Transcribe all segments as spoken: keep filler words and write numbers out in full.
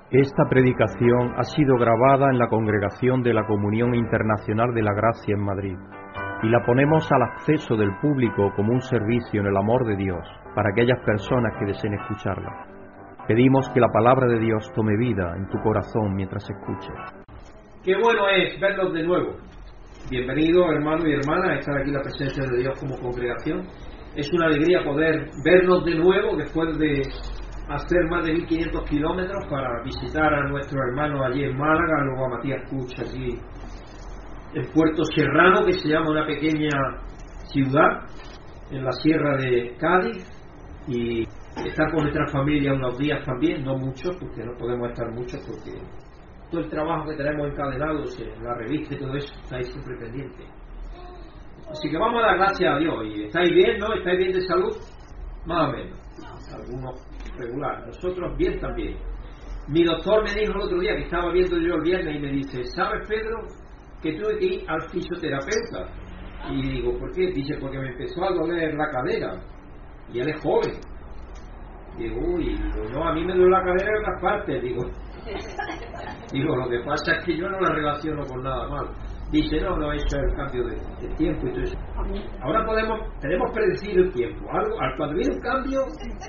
Esta predicación ha sido grabada en la Congregación de la Comunión Internacional de la Gracia en Madrid y la ponemos al acceso del público como un servicio en el amor de Dios para aquellas personas que deseen escucharla. Pedimos que la palabra de Dios tome vida en tu corazón mientras escuches. Qué bueno es verlos de nuevo. Bienvenidos, hermanos y hermanas, a estar aquí en la presencia de Dios como congregación. Es una alegría poder vernos de nuevo después de hacer más de mil quinientos kilómetros para visitar a nuestros hermanos allí en Málaga, luego a Matías Puig allí en Puerto Serrano, que se llama una pequeña ciudad en la sierra de Cádiz, y estar con nuestra familia unos días también, no muchos, porque no podemos estar muchos, porque todo el trabajo que tenemos encadenados en la revista y todo eso está ahí siempre pendiente. Así que vamos a dar gracias a Dios. ¿Y estáis bien, no? ¿Estáis bien de salud? Más o menos. Algunos regular, nosotros bien también. Mi doctor me dijo el otro día, que estaba viendo yo el viernes, y me dice: ¿sabes, Pedro, que tuve que ir al fisioterapeuta? Y digo: ¿por qué? Dice: porque me empezó a doler la cadera, y él es joven. Digo: uy, digo, no, a mí me duele la cadera en otras partes. Digo, digo, lo que pasa es que yo no la relaciono con nada mal. Dice: no, no, eso es el cambio de, de tiempo y todo eso. Ahora podemos, tenemos predecir el tiempo. Algo, al cuando viene un cambio,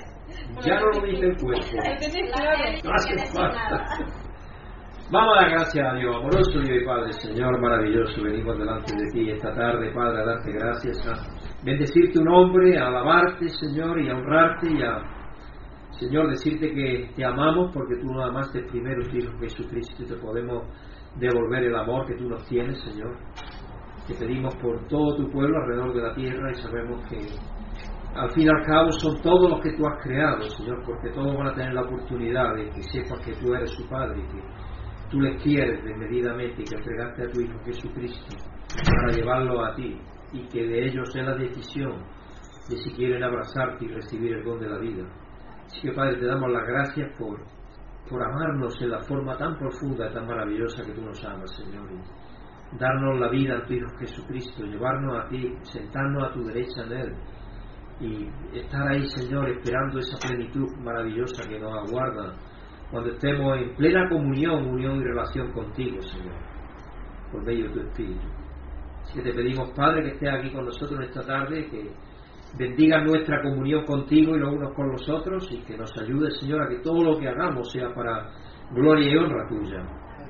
ya no lo dice el cuerpo. No hace falta. Vamos a dar gracias a Dios, amoroso Dios y Padre, Señor maravilloso. Venimos delante de ti esta tarde, Padre, a darte gracias, a bendecir tu nombre, a alabarte, Señor, y a honrarte, y a, Señor, decirte que te amamos porque tú nos amaste primero, Hijo Jesucristo, y te podemos devolver el amor que tú nos tienes, Señor. Te pedimos por todo tu pueblo alrededor de la tierra, y sabemos que al fin y al cabo son todos los que tú has creado, Señor, porque todos van a tener la oportunidad de que sepas que tú eres su Padre, y que tú les quieres desmedidamente, y que entregaste a tu Hijo Jesucristo para llevarlo a ti, y que de ellos sea la decisión de si quieren abrazarte y recibir el don de la vida. Así que, Padre, te damos las gracias por, por amarnos en la forma tan profunda y tan maravillosa que tú nos amas, Señor, y darnos la vida a tu Hijo Jesucristo, llevarnos a ti, sentarnos a tu derecha en Él, y estar ahí, Señor, esperando esa plenitud maravillosa que nos aguarda cuando estemos en plena comunión, unión y relación contigo, Señor, por medio de tu Espíritu. Así que te pedimos, Padre, que estés aquí con nosotros esta tarde, que bendiga nuestra comunión contigo y los unos con los otros, y que nos ayude, Señor, a que todo lo que hagamos sea para gloria y honra tuya.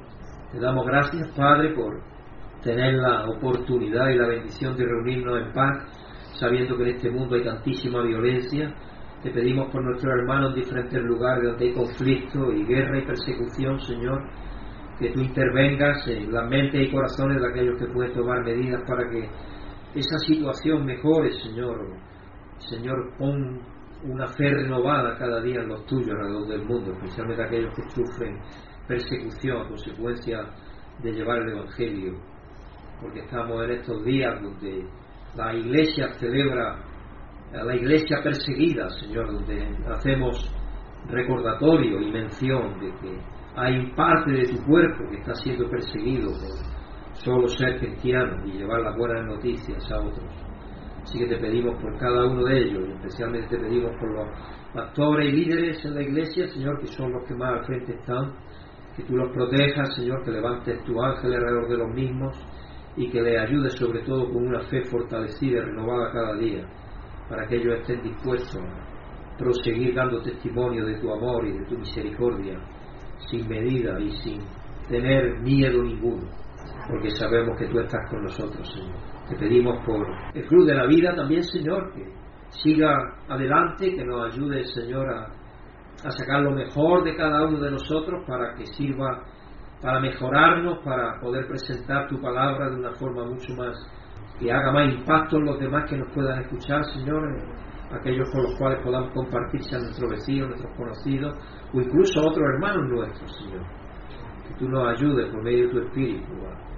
Te damos gracias, Padre, por tener la oportunidad y la bendición de reunirnos en paz, sabiendo que en este mundo hay tantísima violencia. Te pedimos por nuestros hermanos en diferentes lugares donde hay conflicto y guerra y persecución, Señor, que tú intervengas en las mentes y corazones de aquellos que pueden tomar medidas para que esa situación mejore, Señor. Señor, pon una fe renovada cada día en los tuyos alrededor del mundo, especialmente aquellos que sufren persecución a consecuencia de llevar el Evangelio, porque estamos en estos días donde la Iglesia celebra a la Iglesia perseguida, Señor, donde hacemos recordatorio y mención de que hay parte de tu cuerpo que está siendo perseguido por solo ser cristiano y llevar las buenas noticias a otros. Así que te pedimos por cada uno de ellos, y especialmente te pedimos por los pastores y líderes en la Iglesia, Señor, que son los que más al frente están, que tú los protejas, Señor, que levantes tu ángel alrededor de los mismos, y que les ayudes sobre todo con una fe fortalecida y renovada cada día, para que ellos estén dispuestos a proseguir dando testimonio de tu amor y de tu misericordia, sin medida y sin tener miedo ninguno, porque sabemos que tú estás con nosotros, Señor. Te pedimos por el Club de la Vida también, Señor, que siga adelante, que nos ayude, Señor, a, a sacar lo mejor de cada uno de nosotros, para que sirva para mejorarnos, para poder presentar tu palabra de una forma mucho más, que haga más impacto en los demás que nos puedan escuchar, Señor, aquellos con los cuales podamos compartir, sean nuestros vecinos, nuestros conocidos, o incluso otros hermanos nuestros, Señor. Que tú nos ayudes por medio de tu Espíritu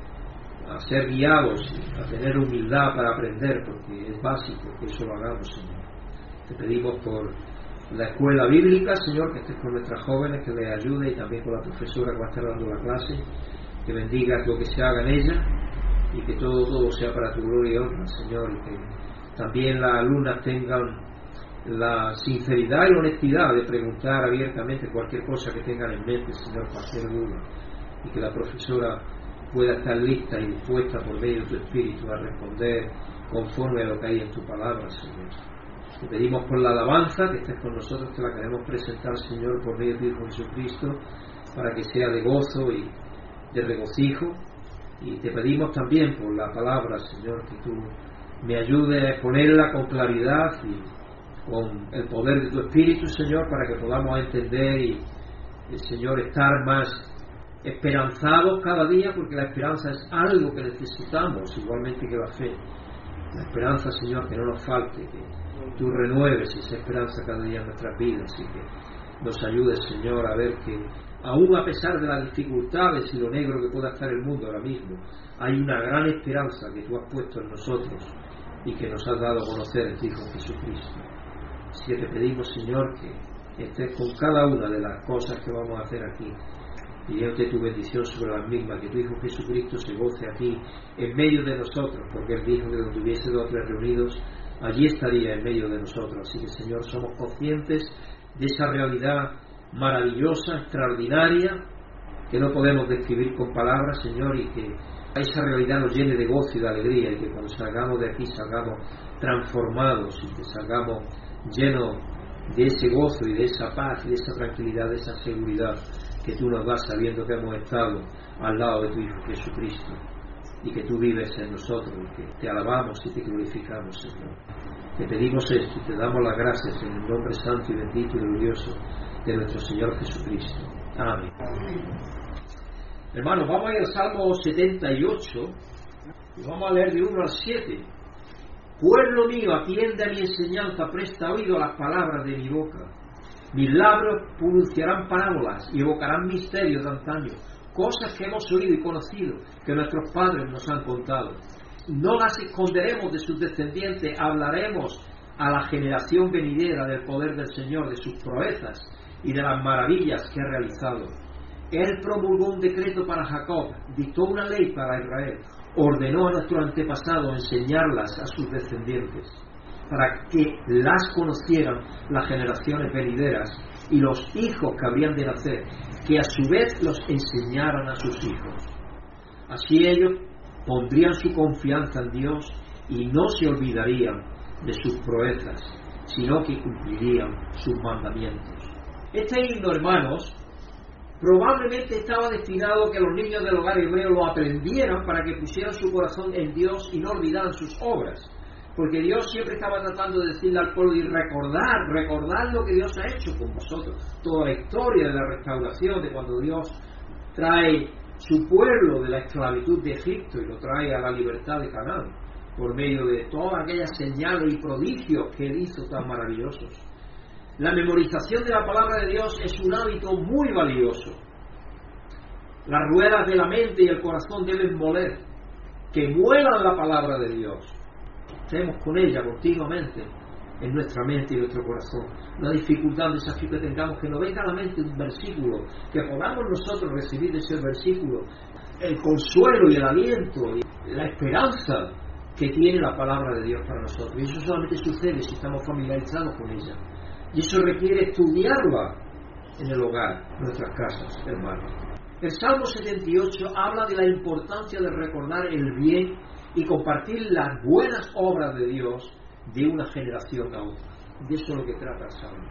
a, a ser guiados, a tener humildad para aprender, porque es básico que eso lo hagamos, Señor. Te pedimos por la escuela bíblica, Señor, que estés con nuestras jóvenes, que les ayude, y también con la profesora que va a estar dando la clase, que bendiga lo que se haga en ella, y que todo, todo sea para tu gloria y honra, Señor, y que también las alumnas tengan la sinceridad y la honestidad de preguntar abiertamente cualquier cosa que tengan en mente, Señor, cualquier duda, y que la profesora pueda estar lista y dispuesta por medio de tu Espíritu a responder conforme a lo que hay en tu palabra, Señor. Te pedimos por la alabanza, que estés con nosotros, te la queremos presentar, Señor, por medio de tu Hijo Jesucristo, para que sea de gozo y de regocijo. Y te pedimos también por la palabra, Señor, que tú me ayudes a exponerla con claridad y con el poder de tu Espíritu, Señor, para que podamos entender y, Señor, estar más esperanzados cada día, porque la esperanza es algo que necesitamos, igualmente que la fe. La esperanza, Señor, que no nos falte, que tú renueves esa esperanza cada día en nuestras vidas y que nos ayudes, Señor, a ver que aún a pesar de las dificultades y lo negro que pueda estar el mundo ahora mismo, hay una gran esperanza que tú has puesto en nosotros y que nos has dado a conocer en tu Hijo Jesucristo. Así que te pedimos, Señor, que estés con cada una de las cosas que vamos a hacer aquí, pidiéndote tu bendición sobre las mismas, que tu Hijo Jesucristo se goce aquí en medio de nosotros, porque Él dijo que donde hubiese dos o tres reunidos, allí estaría en medio de nosotros. Así que, Señor, somos conscientes de esa realidad maravillosa, extraordinaria, que no podemos describir con palabras, Señor, y que esa realidad nos llene de gozo y de alegría, y que cuando salgamos de aquí salgamos transformados y que salgamos llenos de ese gozo y de esa paz y de esa tranquilidad, de esa seguridad que tú nos das sabiendo que hemos estado al lado de tu Hijo Jesucristo y que tú vives en nosotros y que te alabamos y te glorificamos, Señor. Te pedimos esto y te damos las gracias en el nombre santo y bendito y glorioso de nuestro Señor Jesucristo. Amén. Hermanos, vamos a ir al Salmo setenta y ocho y vamos a leer de uno al siete. Pueblo mío, atiende a mi enseñanza, presta oído a las palabras de mi boca. Mis labios pronunciarán parábolas y evocarán misterios de antaño, cosas que hemos oído y conocido, que nuestros padres nos han contado. No las esconderemos de sus descendientes, hablaremos a la generación venidera del poder del Señor, de sus proezas y de las maravillas que ha realizado. Él promulgó un decreto para Jacob, dictó una ley para Israel, ordenó a nuestros antepasados enseñarlas a sus descendientes, para que las conocieran las generaciones venideras y los hijos que habrían de nacer, que a su vez los enseñaran a sus hijos. Así ellos pondrían su confianza en Dios y no se olvidarían de sus proezas, sino que cumplirían sus mandamientos. Este himno, hermanos, probablemente estaba destinado a que los niños del hogar hebreo lo aprendieran para que pusieran su corazón en Dios y no olvidaran sus obras. Porque Dios siempre estaba tratando de decirle al pueblo y recordar, recordar lo que Dios ha hecho con vosotros. Toda la historia de la restauración, de cuando Dios trae su pueblo de la esclavitud de Egipto y lo trae a la libertad de Canaán, por medio de todas aquellas señales y prodigios que Él hizo tan maravillosos. La memorización de la palabra de Dios es un hábito muy valioso. Las ruedas de la mente y el corazón deben moler, que muelan la palabra de Dios. Estemos con ella continuamente en nuestra mente y nuestro corazón. Una dificultad, un desafío que tengamos, que nos venga a la mente un versículo, que podamos nosotros recibir de ese versículo el consuelo y el aliento y la esperanza que tiene la palabra de Dios para nosotros. Y eso solamente sucede si estamos familiarizados con ella. Y eso requiere estudiarla en el hogar, en nuestras casas, hermanos. El Salmo setenta y ocho habla de la importancia de recordar el bien y compartir las buenas obras de Dios de una generación a otra. De eso es lo que trata el Salmo.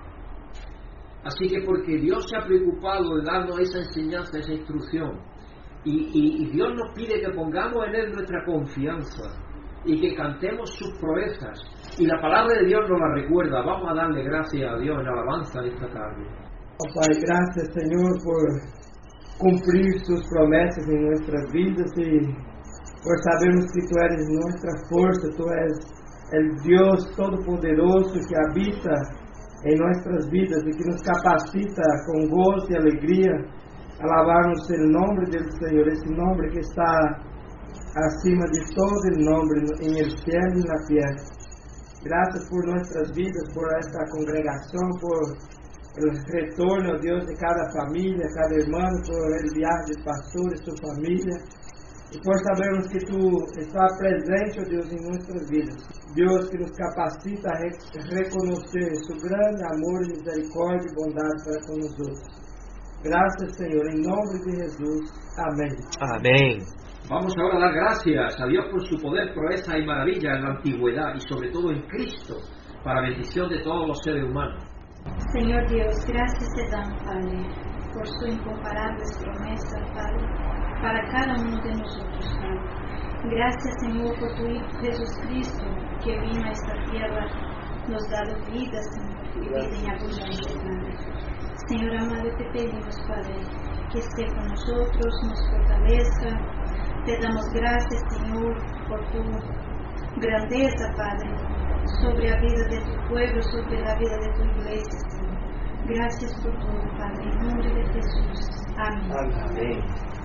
Así que porque Dios se ha preocupado de darnos esa enseñanza, esa instrucción, y, y, y Dios nos pide que pongamos en Él nuestra confianza y que cantemos sus proezas, y la palabra de Dios nos la recuerda, vamos a darle gracias a Dios en alabanza de esta tarde. Oh, Pai, gracias, Señor, por cumplir sus promesas en nuestras vidas y por sabermos que tú eres nuestra fuerza, tú eres el Dios Todopoderoso que habita en nuestras vidas y que nos capacita con gozo y alegría a alabarnos el nombre del Señor, ese nombre que está acima de todo el nombre, en el cielo y en la tierra. Gracias por nuestras vidas, por esta congregación, por el retorno, Dios, de cada familia, cada hermano, por el viaje del pastor y su familia. y por sabermos que Tú estás presente, oh Dios, en nuestras vidas. Dios, que nos capacita a re- reconocer Su grande amor, misericordia y bondad para con nosotros. Gracias, Señor, en nombre de Jesús. Amén. Amén. Vamos ahora a dar gracias a Dios por su poder, proeza y maravilla en la antigüedad y sobre todo en Cristo, para bendición de todos los seres humanos. Señor Dios, gracias te damos, Padre, por su incomparables promesas, Padre, para cada uno de nosotros, Padre. Gracias, Señor, por tu Hijo Jesucristo, que vino a esta tierra, nos ha dado vida, Señor, y vida en abundancia, Padre. Señor amado, te pedimos, Padre, que esté con nosotros, nos fortalezca. Te damos gracias, Señor, por tu grandeza, Padre, sobre la vida de tu pueblo, sobre la vida de tu iglesia, Señor. Gracias por todo, Padre, en nombre de Jesús. Amén. Amén.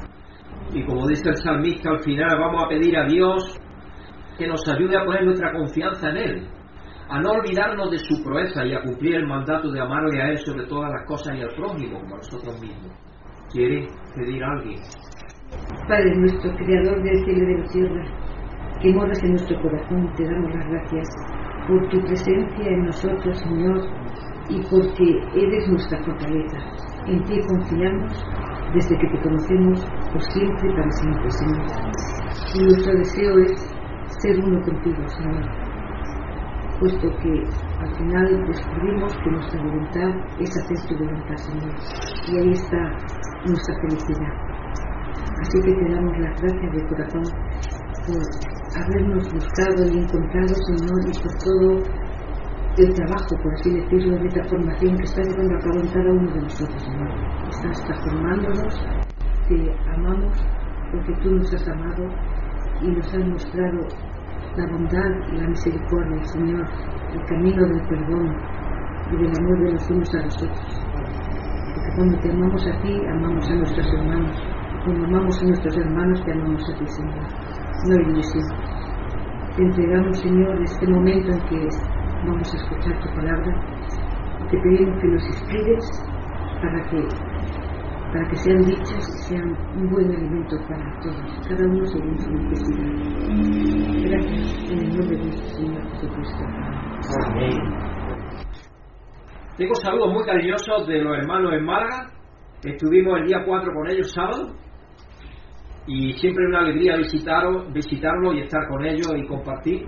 Y como dice el salmista al final, vamos a pedir a Dios que nos ayude a poner nuestra confianza en Él, a no olvidarnos de su proeza y a cumplir el mandato de amarle a Él sobre todas las cosas y al prójimo como a nosotros mismos. ¿Quiere pedir a alguien? Padre nuestro, Creador del cielo y de la tierra, que moras en nuestro corazón, te damos las gracias por tu presencia en nosotros, Señor, y porque eres nuestra fortaleza. En ti confiamos desde que te conocemos por siempre y para siempre, Señor. Y nuestro deseo es ser uno contigo, Señor, puesto que al final descubrimos que nuestra voluntad es hacer tu voluntad, Señor, y ahí está nuestra felicidad. Así que te damos las gracias de corazón por habernos buscado y encontrado, Señor, y por todo el trabajo, por así decirlo, de esta formación que estás llevando a cabo en cada uno de nosotros, Señor. Estás transformándonos, te amamos porque tú nos has amado y nos has mostrado la bondad y la misericordia, Señor, el camino del perdón y del amor de los unos a los otros. Porque cuando te amamos a ti, amamos a nuestros hermanos. Cuando amamos a nuestros hermanos, te amamos a ti, Señor. No hay división. Te entregamos, Señor, este momento en que vamos a escuchar tu palabra, y te pedimos que nos inspires para que, para que sean dichas y sean un buen alimento para todos, cada uno según su necesidad. Gracias en el nombre de nuestro Señor Jesucristo. Amén. Tengo saludos muy cariñosos de los hermanos en Málaga. Estuvimos el día cuatro con ellos sábado y siempre es una alegría visitarlos, visitarlos y estar con ellos y compartir.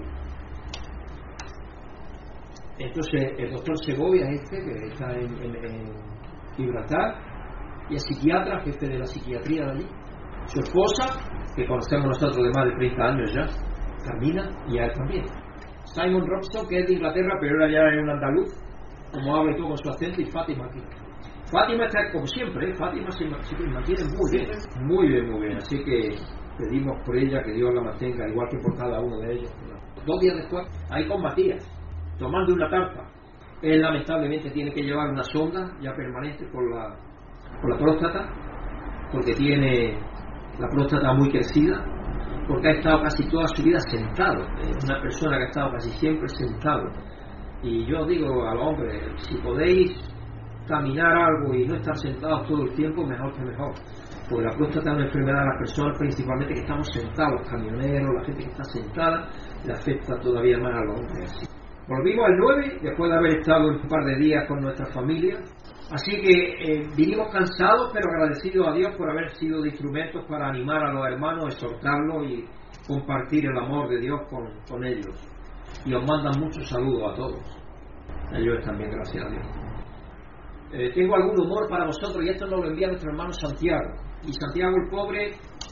Entonces el doctor Segovia, este que está en, en, en Gibraltar, y el psiquiatra, jefe de la psiquiatría de allí, su esposa, que conocemos nosotros de más de treinta años ya, Carmina, y a él también. Simon Robson, que es de Inglaterra, pero era ya en un andaluz, como habla y todo con su acento, y Fátima aquí. Fátima está como siempre, ¿eh? Fátima se mantiene muy bien, muy bien, muy bien. Así que pedimos por ella que Dios la mantenga, igual que por cada uno de ellos. Dos días después, ahí con Matías, tomando una tarta. Él lamentablemente tiene que llevar una sonda ya permanente por la, por la próstata, porque tiene la próstata muy crecida, porque ha estado casi toda su vida sentado. Es una persona que ha estado casi siempre sentado. Y yo digo al hombre, si podéis caminar algo y no estar sentados todo el tiempo, mejor que mejor, porque la próstata es una enfermedad de las personas principalmente que estamos sentados, los camioneros, la gente que está sentada, le afecta todavía más a los hombres. Así. Volvimos el nueve, después de haber estado un par de días con nuestra familia, así que eh, vinimos cansados pero agradecidos a Dios por haber sido de instrumentos para animar a los hermanos, exhortarlos y compartir el amor de Dios con, con ellos. Y os mandan muchos saludos a todos, a ellos también, gracias a Dios. Eh, tengo algún humor para vosotros y esto nos lo envía nuestro hermano Santiago. Y Santiago el pobre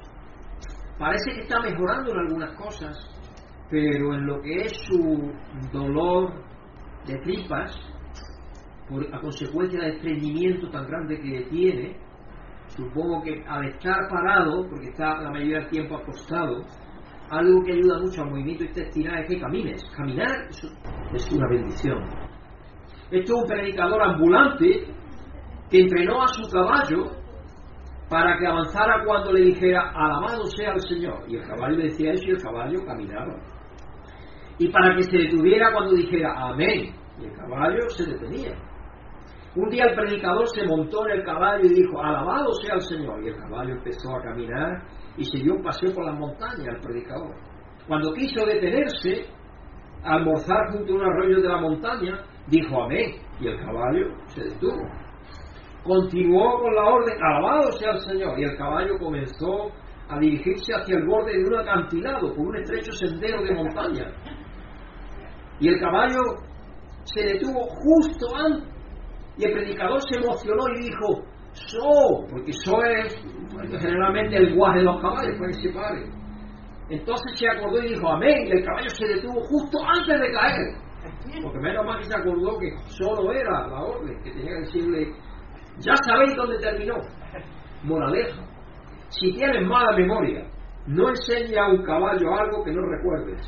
parece que está mejorando en algunas cosas, pero en lo que es su dolor de tripas por, a consecuencia del estreñimiento tan grande que tiene, supongo que al estar parado, porque está la mayoría del tiempo acostado, algo que ayuda mucho al movimiento intestinal es que camines. Caminar eso es una bendición. Esto es un predicador ambulante que entrenó a su caballo para que avanzara cuando le dijera alabado sea el Señor, y el caballo le decía eso y el caballo caminaba, y para que se detuviera cuando dijera amén, y el caballo se detenía. Un día el predicador se montó en el caballo y dijo: alabado sea el Señor. Y el caballo empezó a caminar y se dio un paseo por las montañas al predicador. Cuando quiso detenerse a almorzar junto a un arroyo de la montaña, dijo amén, y el caballo se detuvo. Continuó con la orden: alabado sea el Señor. Y el caballo comenzó a dirigirse hacia el borde de un acantilado por un estrecho sendero de montaña. Y el caballo se detuvo justo antes, y el predicador se emocionó y dijo: so, porque so es generalmente el guaje de los caballos para que se paren. Entonces se acordó y dijo amén, y el caballo se detuvo justo antes de caer, porque menos mal que se acordó que solo era la orden, que tenía que decirle: ya sabéis dónde terminó. Moraleja: si tienes mala memoria, no enseñe a un caballo algo que no recuerdes.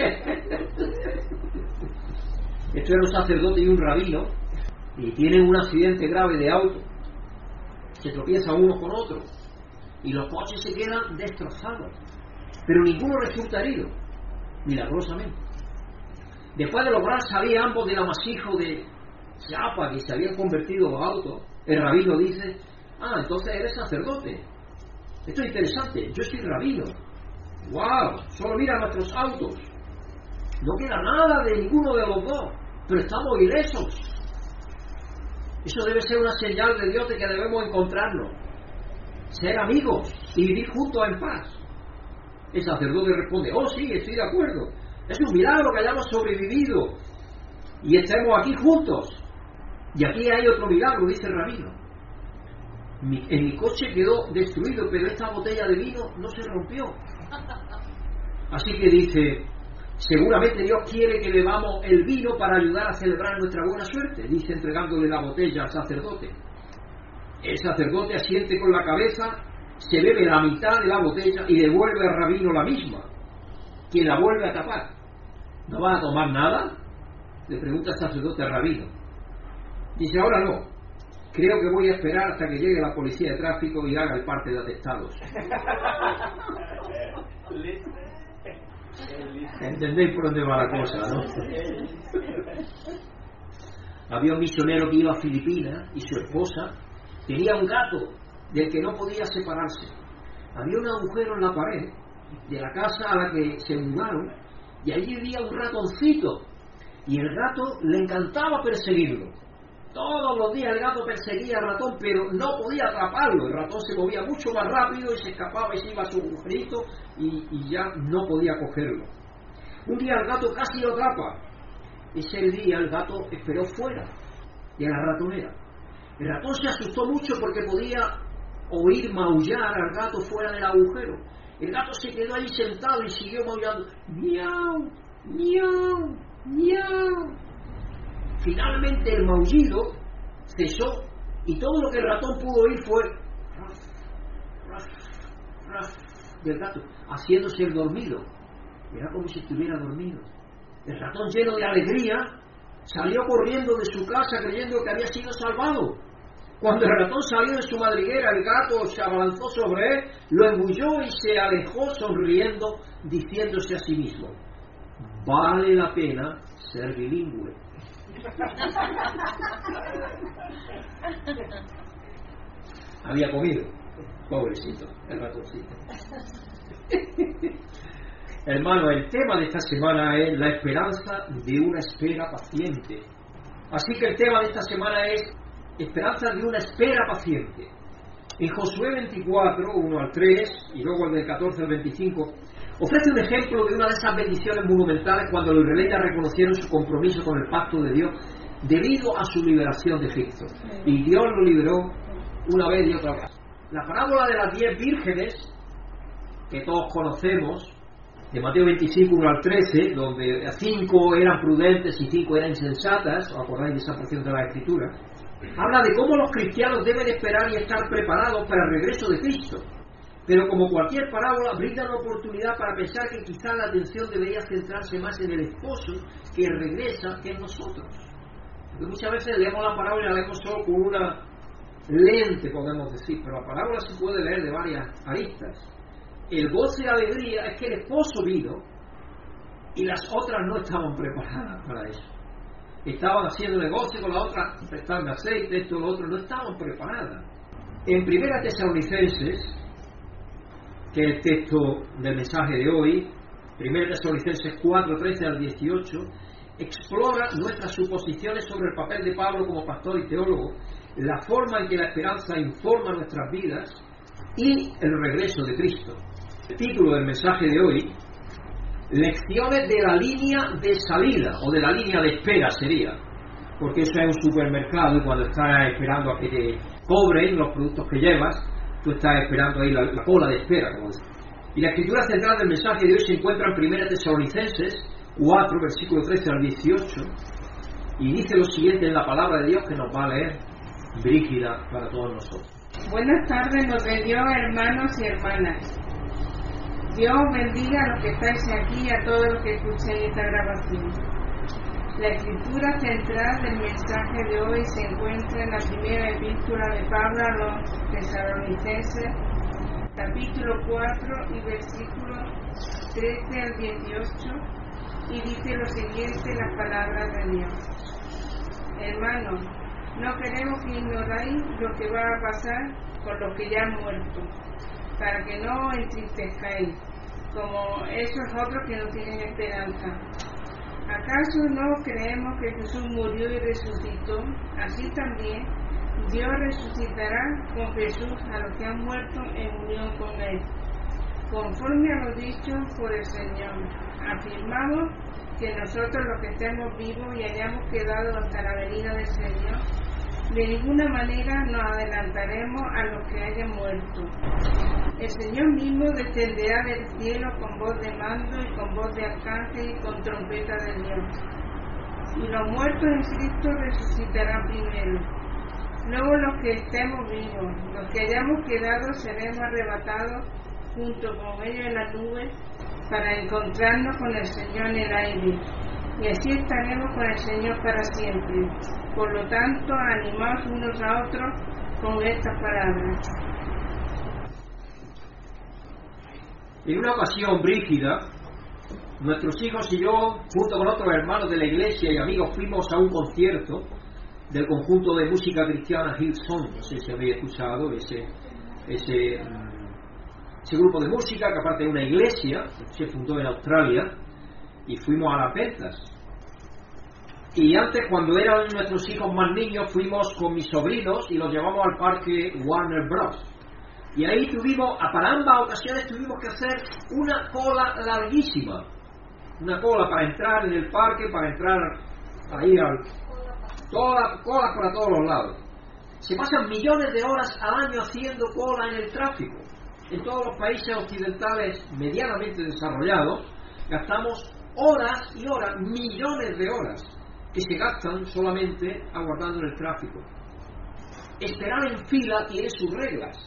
Esto era un sacerdote y un rabino, y tienen un accidente grave de auto. Se tropieza uno con otro y los coches se quedan destrozados, pero ninguno resulta herido, milagrosamente. Después de lograr salir ambos del amasijo de chapa que se habían convertido los autos, el rabino dice: ah, entonces eres sacerdote. Esto es interesante, yo soy rabino. ¡Wow! Solo mira nuestros autos. No queda nada de ninguno de los dos, pero estamos ilesos. Eso debe ser una señal de Dios de que debemos encontrarnos, ser amigos y vivir juntos en paz. El sacerdote responde: oh sí, estoy de acuerdo. Es un milagro que hayamos sobrevivido y estemos aquí juntos. Y aquí hay otro milagro, dice el rabino. Mi, en mi coche quedó destruido, pero esta botella de vino no se rompió. Así que dice: seguramente Dios quiere que bebamos el vino para ayudar a celebrar nuestra buena suerte, dice, entregándole la botella al sacerdote. El sacerdote asiente con la cabeza, se bebe la mitad de la botella y devuelve al rabino la misma, quien la vuelve a tapar. ¿No vas a tomar nada?, le pregunta el sacerdote al rabino. Dice: ahora no, creo que voy a esperar hasta que llegue la policía de tráfico y haga el parte de atestados. ¿Entendéis por dónde va la cosa, no? Había un misionero que iba a Filipinas y su esposa tenía un gato del que no podía separarse. Había un agujero en la pared de la casa a la que se mudaron y allí vivía un ratoncito, y el gato le encantaba perseguirlo. Todos los días el gato perseguía al ratón, pero no podía atraparlo. El ratón se movía mucho más rápido y se escapaba y se iba a su agujerito y, y ya no podía cogerlo. Un día el gato casi lo atrapa. Ese día el gato esperó fuera de la ratonera. El ratón se asustó mucho porque podía oír maullar al gato fuera del agujero. El gato se quedó ahí sentado y siguió maullando: miau, miau, miau. Finalmente el maullido cesó y todo lo que el ratón pudo oír fue raf, raf, raf del gato, haciéndose el dormido. Era como si estuviera dormido. El ratón, lleno de alegría, salió corriendo de su casa creyendo que había sido salvado. Cuando el ratón salió de su madriguera, el gato se abalanzó sobre él, lo engulló y se alejó sonriendo, diciéndose a sí mismo: vale la pena ser bilingüe. Había comido, pobrecito, el ratoncito. Hermano, el tema de esta semana es la esperanza de una espera paciente. Así que el tema de esta semana es esperanza de una espera paciente. En Josué veinticuatro, uno al tres, y luego el del catorce al veinticinco, ofrece un ejemplo de una de esas bendiciones monumentales cuando los israelitas reconocieron su compromiso con el pacto de Dios debido a su liberación de Egipto. Y Dios lo liberó una vez y otra vez. La parábola de las diez vírgenes, que todos conocemos, de Mateo veinticinco, uno al trece, donde cinco eran prudentes y cinco eran insensatas, ¿os acordáis de esa porción de la Escritura? Habla de cómo los cristianos deben esperar y estar preparados para el regreso de Cristo. Pero como cualquier parábola, brinda una oportunidad para pensar que quizás la atención debería centrarse más en el esposo que regresa que en nosotros. Porque muchas veces leemos la parábola y la leemos solo con una lente, podemos decir, pero la parábola se puede leer de varias aristas. El goce y la alegría es que el esposo vino y las otras no estaban preparadas para eso. estaban haciendo negocio con la otra, prestando aceite, esto, lo otro, no estaban preparadas. En Primera Tesalonicenses, que es el texto del mensaje de hoy, Primera Tesalonicenses cuatro, trece al dieciocho, explora nuestras suposiciones sobre el papel de Pablo como pastor y teólogo, la forma en que la esperanza informa nuestras vidas y el regreso de Cristo. El título del mensaje de hoy: Lecciones de la línea de salida, o de la línea de espera sería, porque eso es un supermercado y cuando estás esperando a que te cobren los productos que llevas, tú estás esperando ahí la, la cola de espera, como dice. Y la escritura central del mensaje de hoy se encuentra en Primera Tesalonicenses cuatro, versículo trece al dieciocho, y dice lo siguiente en la palabra de Dios que nos va a leer Brígida para todos nosotros. Buenas tardes, nos bendiga, hermanos y hermanas. Dios bendiga a los que estáis aquí y a todos los que escuchéis esta grabación. La escritura central del mensaje de hoy se encuentra en la primera epístola de Pablo a los Tesalonicenses, capítulo cuatro y versículos trece al dieciocho, y dice lo siguiente las palabras de Dios. Hermanos, no queremos que ignoráis lo que va a pasar con los que ya han muerto, para que no entristezcáis, como esos otros que no tienen esperanza. ¿Acaso no creemos que Jesús murió y resucitó? Así también Dios resucitará con Jesús a los que han muerto en unión con Él, conforme a lo dicho por el Señor. Afirmamos que nosotros los que estemos vivos y hayamos quedado hasta la venida del Señor, de ninguna manera nos adelantaremos a los que hayan muerto. El Señor mismo descenderá del cielo con voz de mando y con voz de arcángel y con trompeta de Dios. Y los muertos en Cristo resucitarán primero. Luego los que estemos vivos, los que hayamos quedado, seremos arrebatados junto con ellos en la nube para encontrarnos con el Señor en el aire. Y así estaremos con el Señor para siempre. Por lo tanto, animaos unos a otros con estas palabras. En una ocasión, Brígida, nuestros hijos y yo, junto con otros hermanos de la iglesia y amigos, fuimos a un concierto del conjunto de música cristiana Hillsong. No sé si habéis escuchado ese, ese, ese grupo de música, que aparte de una iglesia, se fundó en Australia, y fuimos a las ventas. Y antes, cuando eran nuestros hijos más niños, fuimos con mis sobrinos y los llevamos al parque Warner Bros. Y ahí tuvimos, para ambas ocasiones tuvimos que hacer una cola larguísima, una cola para entrar en el parque, para entrar ahí al... todas colas para todos los lados. Se pasan millones de horas al año haciendo cola en el tráfico. En todos los países occidentales medianamente desarrollados, gastamos horas y horas, millones de horas, que se gastan solamente aguardando en el tráfico. Esperar en fila tiene sus reglas,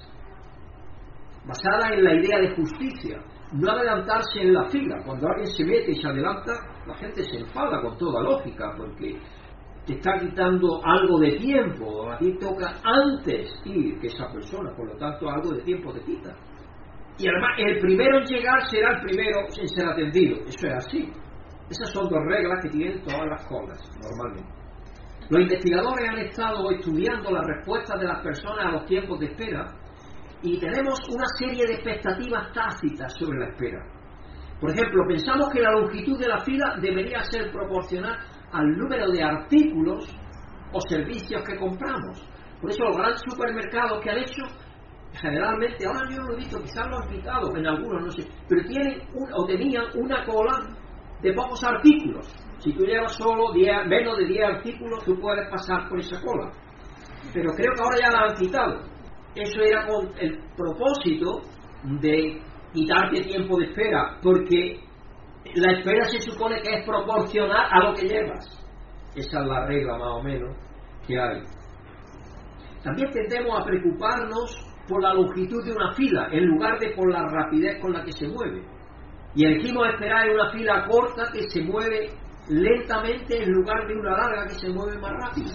basada en la idea de justicia. No adelantarse en la fila. Cuando alguien se mete y se adelanta, la gente se enfada con toda lógica, porque te está quitando algo de tiempo. A ti toca antes ir que esa persona, por lo tanto algo de tiempo te quita. Y además el primero en llegar será el primero en ser atendido. Eso es así. Esas son dos reglas que tienen todas las colas normalmente. Los investigadores han estado estudiando las respuestas de las personas a los tiempos de espera, y tenemos una serie de expectativas tácitas sobre la espera. Por ejemplo, pensamos que la longitud de la fila debería ser proporcional al número de artículos o servicios que compramos. Por eso los grandes supermercados que han hecho, generalmente, ahora yo no lo he visto, quizás lo han quitado en algunos, no sé, pero tienen un, o tenían una cola de pocos artículos. Si tú llevas solo diez, menos de diez artículos, tú puedes pasar por esa cola. Pero creo que ahora ya la han quitado. Eso era con el propósito de quitarte tiempo de espera, porque la espera se supone que es proporcional a lo que llevas. Esa es la regla más o menos que hay. También tendemos a preocuparnos por la longitud de una fila en lugar de por la rapidez con la que se mueve, y elegimos esperar en una fila corta que se mueve lentamente en lugar de una larga que se mueve más rápido.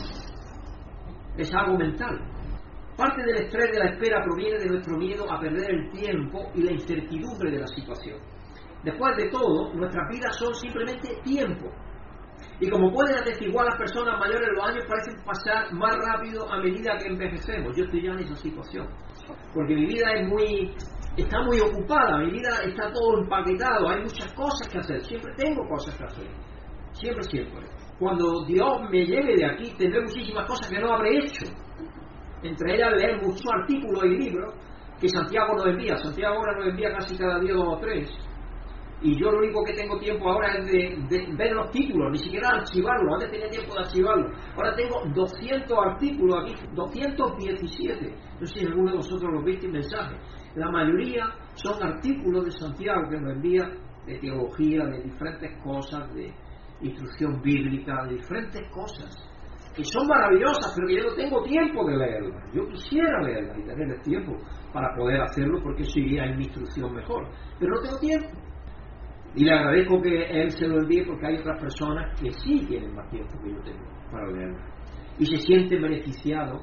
Es algo mental. Parte del estrés de la espera proviene de nuestro miedo a perder el tiempo y la incertidumbre de la situación. Después de todo, nuestras vidas son simplemente tiempo. Y como pueden atestiguar las personas mayores, los años parecen pasar más rápido a medida que envejecemos. Yo estoy ya en esa situación, porque mi vida es muy, está muy ocupada, mi vida está todo empaquetado, hay muchas cosas que hacer, siempre tengo cosas que hacer, siempre, siempre. Cuando Dios me lleve de aquí, tendré muchísimas cosas que no habré hecho, entre ellas leer muchos artículos y libros que Santiago nos envía. Santiago ahora nos envía casi cada día dos o tres. Y yo lo único que tengo tiempo ahora es de, de ver los títulos, ni siquiera archivarlos. Antes tenía tiempo de archivarlos. Ahora tengo doscientos artículos aquí, doscientos diecisiete. No sé si alguno de vosotros los viste en mensajes. La mayoría son artículos de Santiago que nos envía de teología, de diferentes cosas, de instrucción bíblica, de diferentes cosas que son maravillosas, pero que yo no tengo tiempo de leerlas. Yo quisiera leerlas y tener el tiempo para poder hacerlo, porque eso iría en mi instrucción mejor. Pero no tengo tiempo. Y le agradezco que él se lo envíe, porque hay otras personas que sí tienen más tiempo que yo tengo para leerla y se sienten beneficiados.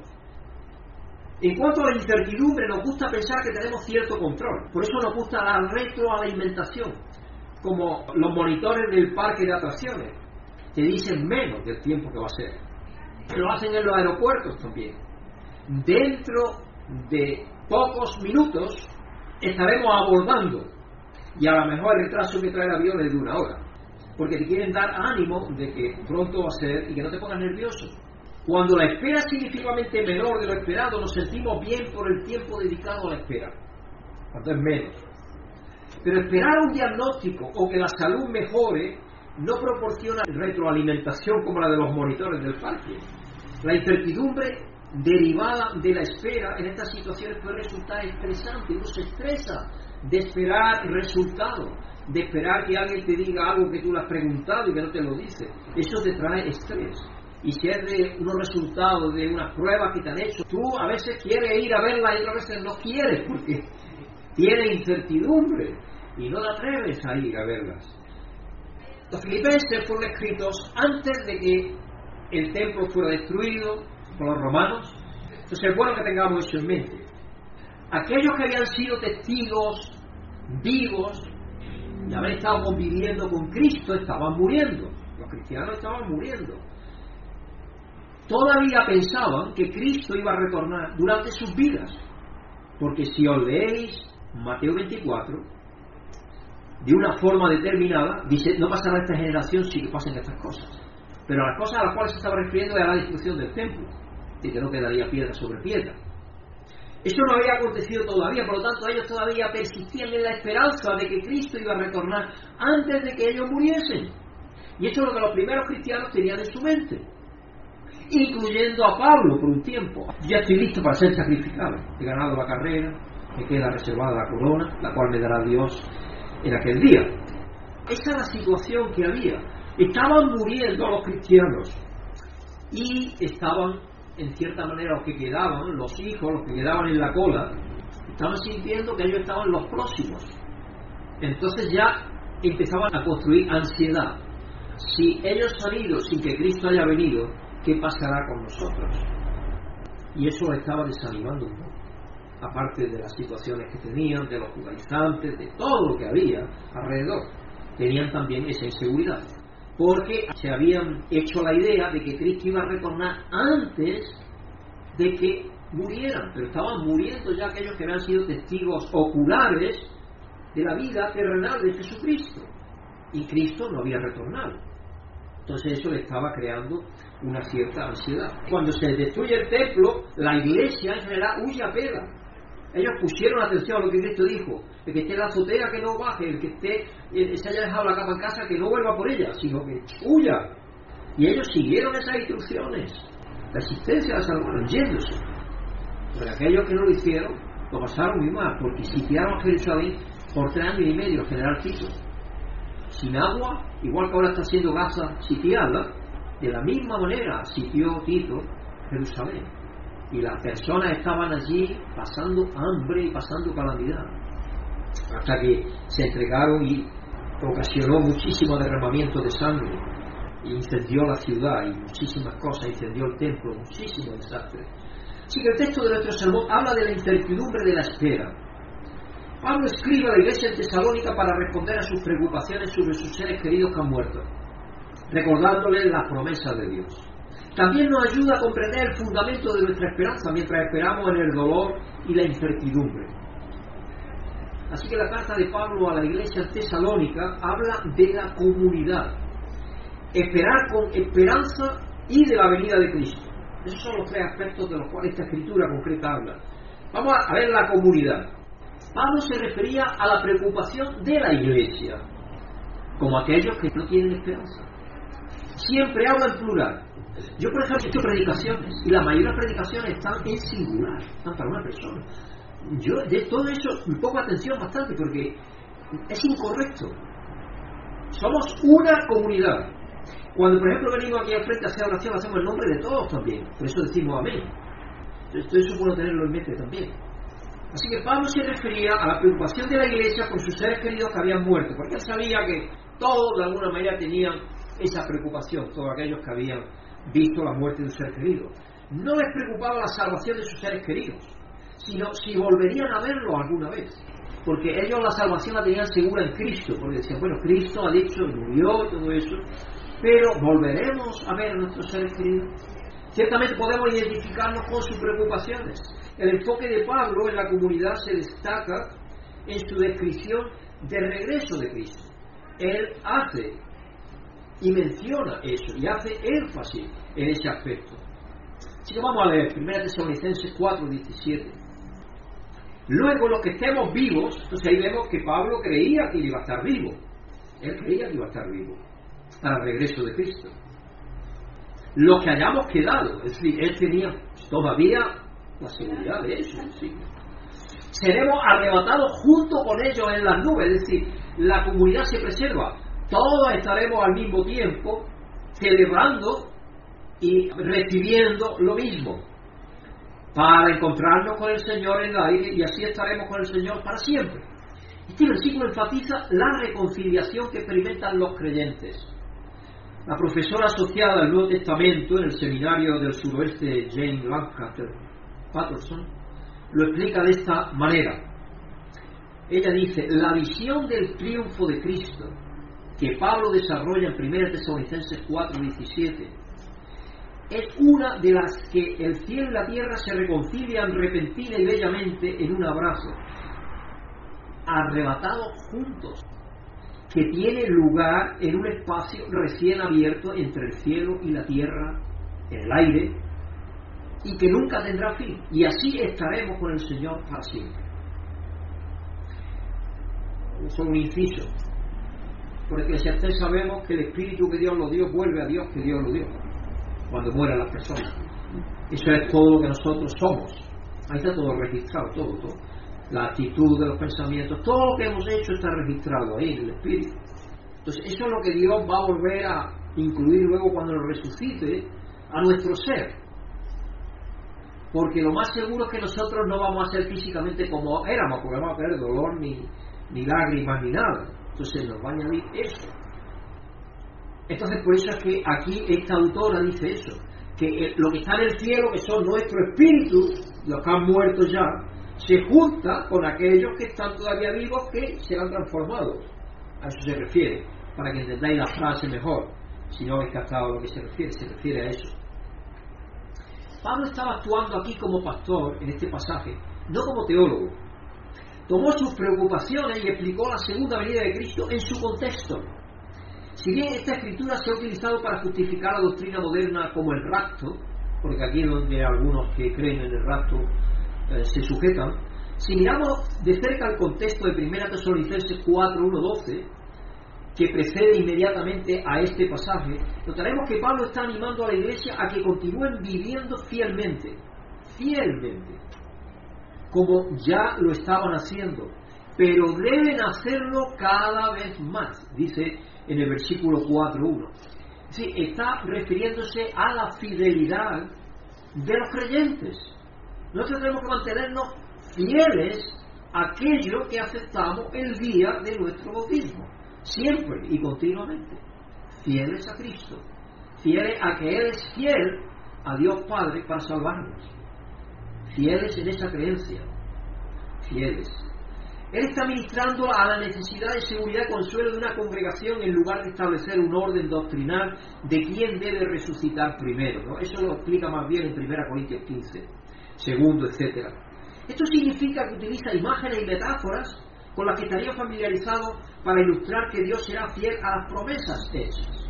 En cuanto a la incertidumbre, nos gusta pensar que tenemos cierto control. Por eso nos gusta la retroalimentación, como los monitores del parque de atracciones. Te dicen menos del tiempo que va a ser. Lo hacen en los aeropuertos también. Dentro de pocos minutos estaremos abordando, y a lo mejor el retraso que trae el avión es de una hora, porque te quieren dar ánimo de que pronto va a ser y que no te pongas nervioso. Cuando la espera es significativamente menor de lo esperado, nos sentimos bien por el tiempo dedicado a la espera, cuando es menos. Pero esperar un diagnóstico o que la salud mejore no proporciona retroalimentación como la de los monitores del parque. La incertidumbre derivada de la espera en estas situaciones puede resultar estresante. Uno se estresa de esperar resultados, de esperar que alguien te diga algo que tú le has preguntado y que no te lo dice. Eso te trae estrés. Y si es de unos resultados de unas pruebas que te han hecho, tú a veces quieres ir a verlas y otras veces no quieres, porque tienes incertidumbre y no te atreves a ir a verlas. Los filipenses fueron escritos antes de que el templo fuera destruido por los romanos. Entonces es bueno que tengamos eso en mente. Aquellos que habían sido testigos vivos de haber estado conviviendo con Cristo estaban muriendo. Los cristianos estaban muriendo. Todavía pensaban que Cristo iba a retornar durante sus vidas, porque si os leéis Mateo veinticuatro, de una forma determinada, dice: no pasará esta generación sin que pasen estas cosas. Pero las cosas a las cuales se estaba refiriendo era la destrucción del templo, y que no quedaría piedra sobre piedra. Eso no había acontecido todavía, por lo tanto ellos todavía persistían en la esperanza de que Cristo iba a retornar antes de que ellos muriesen. Y esto es lo que los primeros cristianos tenían en su mente, incluyendo a Pablo por un tiempo. Ya estoy listo para ser sacrificado, he ganado la carrera, me queda reservada la corona, la cual me dará Dios en aquel día. Esa es la situación que había. Estaban muriendo los cristianos y estaban, en cierta manera, los que quedaban, los hijos, los que quedaban en la cola, estaban sintiendo que ellos estaban los próximos. Entonces ya empezaban a construir ansiedad. Si ellos han ido sin que Cristo haya venido, ¿qué pasará con nosotros? Y eso los estaba desanimando un poco. Aparte de las situaciones que tenían, de los judaizantes, de todo lo que había alrededor, tenían también esa inseguridad, porque se habían hecho la idea de que Cristo iba a retornar antes de que murieran, pero estaban muriendo ya aquellos que habían sido testigos oculares de la vida terrenal de Jesucristo, y Cristo no había retornado. Entonces eso le estaba creando una cierta ansiedad. Cuando se destruye el templo, la iglesia en general huye a peda. Ellos pusieron atención a lo que Cristo dijo: el que esté en la azotea que no baje, el que esté eh, se haya dejado la cama en casa que no vuelva por ella, sino que huya. Y ellos siguieron esas instrucciones. La existencia las salvaron yéndose. Pero aquellos que no lo hicieron lo pasaron muy mal, porque sitiaron a Jerusalén por tres años y medio, el general Tito, sin agua, igual que ahora está siendo Gaza sitiada. De la misma manera sitió Tito Jerusalén, y las personas estaban allí pasando hambre y pasando calamidad, hasta que se entregaron y ocasionó muchísimo derramamiento de sangre, y incendió la ciudad y muchísimas cosas, incendió el templo, muchísimo desastre. Así que el texto de nuestro sermón habla de la incertidumbre de la espera. Pablo escribe a la iglesia en Tesalónica para responder a sus preocupaciones sobre sus seres queridos que han muerto. recordándoles las promesas de Dios. También nos ayuda a comprender el fundamento de nuestra esperanza mientras esperamos en el dolor y la incertidumbre. Así que la carta de Pablo a la iglesia tesalónica habla de la comunidad, esperar con esperanza y de la venida de Cristo. Esos son los tres aspectos de los cuales esta escritura concreta habla. Vamos a ver la comunidad. Pablo se refería a la preocupación de la iglesia, como aquellos que no tienen esperanza. Siempre habla en plural. Yo, por ejemplo, he hecho predicaciones y la mayoría de las predicaciones están en singular, están para una persona. Yo de todo eso me pongo atención bastante porque es incorrecto. Somos una comunidad. Cuando, por ejemplo, venimos aquí al frente a hacer oración, hacemos el nombre de todos también. Por eso decimos amén. Esto es bueno tenerlo en mente también. Así que Pablo se refería a la preocupación de la iglesia por sus seres queridos que habían muerto, porque él sabía que todos de alguna manera tenían esa preocupación, todos aquellos que habían visto la muerte de un ser querido. No les preocupaba la salvación de sus seres queridos, sino si volverían a verlo alguna vez, porque ellos la salvación la tenían segura en Cristo, porque decían, bueno, Cristo ha dicho, murió y todo eso, pero ¿volveremos a ver a nuestros seres queridos? Ciertamente podemos identificarnos con sus preocupaciones. El enfoque de Pablo en la comunidad se destaca en su descripción del regreso de Cristo. Él hace y menciona eso y hace énfasis en ese aspecto. Así que vamos a leer primera Tesalonicenses cuatro, diecisiete. Luego los que estemos vivos, entonces ahí vemos que Pablo creía que iba a estar vivo. Él creía que iba a estar vivo para el regreso de Cristo. Los que hayamos quedado, es decir, él tenía todavía la seguridad de eso, sí. Seremos arrebatados junto con ellos en las nubes, es decir, la comunidad se preserva. Todos estaremos al mismo tiempo celebrando y recibiendo lo mismo para encontrarnos con el Señor en el aire y así estaremos con el Señor para siempre. Este versículo enfatiza la reconciliación que experimentan los creyentes. La profesora asociada al Nuevo Testamento en el seminario del suroeste, Jane Lancaster Patterson, lo explica de esta manera. Ella dice, la visión del triunfo de Cristo que Pablo desarrolla en primera Tesalonicenses cuatro, diecisiete es una de las que el cielo y la tierra se reconcilian repentina y bellamente en un abrazo, arrebatados juntos, que tiene lugar en un espacio recién abierto entre el cielo y la tierra, en el aire, y que nunca tendrá fin, y así estaremos con el Señor para siempre. Eso es un inciso. Por Eclesiastés sabemos que el espíritu que Dios lo dio vuelve a Dios que Dios lo dio cuando mueran las personas. Eso es todo lo que nosotros somos. Ahí está todo registrado, todo, todo. La actitud de los pensamientos, todo lo que hemos hecho está registrado ahí en el espíritu. Entonces eso es lo que Dios va a volver a incluir luego cuando nos resucite a nuestro ser, porque lo más seguro es que nosotros no vamos a ser físicamente como éramos, porque no va a haber dolor ni, ni lágrimas ni nada. Entonces nos va a añadir eso. Entonces por eso es que aquí esta autora dice eso, que lo que está en el cielo, que son nuestros espíritus, los que han muerto ya, se junta con aquellos que están todavía vivos, que serán transformados. A eso se refiere, para que entendáis la frase mejor, si no habéis captado a lo que se refiere, se refiere a eso. Pablo estaba actuando aquí como pastor en este pasaje, no como teólogo. Tomó sus preocupaciones y explicó la segunda venida de Cristo en su contexto. Si bien esta escritura se ha utilizado para justificar la doctrina moderna como el rapto, porque aquí es donde algunos que creen en el rapto eh, se sujetan, si miramos de cerca el contexto de primera Tesalonicenses cuatro, uno, doce, que precede inmediatamente a este pasaje, notaremos que Pablo está animando a la iglesia a que continúen viviendo fielmente, fielmente, como ya lo estaban haciendo, pero deben hacerlo cada vez más, dice en el versículo cuatro, uno. Sí, está refiriéndose a la fidelidad de los creyentes. Nosotros tenemos que mantenernos fieles a aquello que aceptamos el día de nuestro bautismo, siempre y continuamente, fieles a Cristo, fieles a que Él es fiel a Dios Padre para salvarnos, fieles en esa creencia, fieles. Él está ministrando a la necesidad de seguridad y consuelo de una congregación en lugar de establecer un orden doctrinal de quién debe resucitar primero, ¿no? Eso lo explica más bien en primera Corintios quince, segundo, etcétera. Esto significa que utiliza imágenes y metáforas con las que estaría familiarizado para ilustrar que Dios será fiel a las promesas hechas.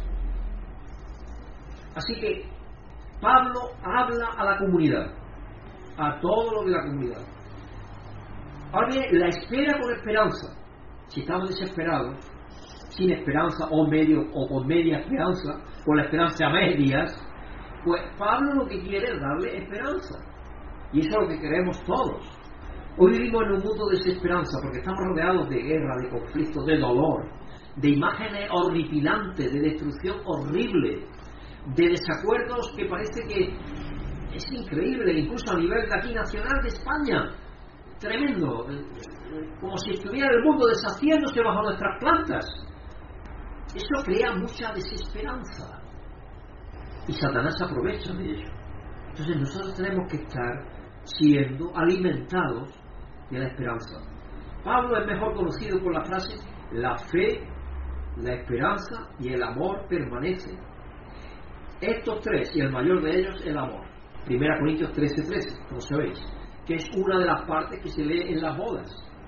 Así que Pablo habla a la comunidad, a todos los de la comunidad. Ahora bien, la espera con esperanza. Si estamos desesperados, sin esperanza o medio o con media esperanza, con la esperanza a medias, pues Pablo lo que quiere es darle esperanza. Y eso es lo que queremos todos. Hoy vivimos en un mundo de desesperanza porque estamos rodeados de guerra, de conflictos, de dolor, de imágenes horripilantes, de destrucción horrible, de desacuerdos que parece que es increíble, incluso a nivel de aquí nacional de España. Tremendo, como si estuviera el mundo deshaciéndose bajo nuestras plantas. Eso crea mucha desesperanza y Satanás aprovecha de ello. Entonces nosotros tenemos que estar siendo alimentados de la esperanza. Pablo es mejor conocido por la frase: la fe, la esperanza y el amor permanecen. Estos tres, y el mayor de ellos, el amor. primera Corintios trece, trece, como sabéis, que es una de las partes que se lee en las bodas.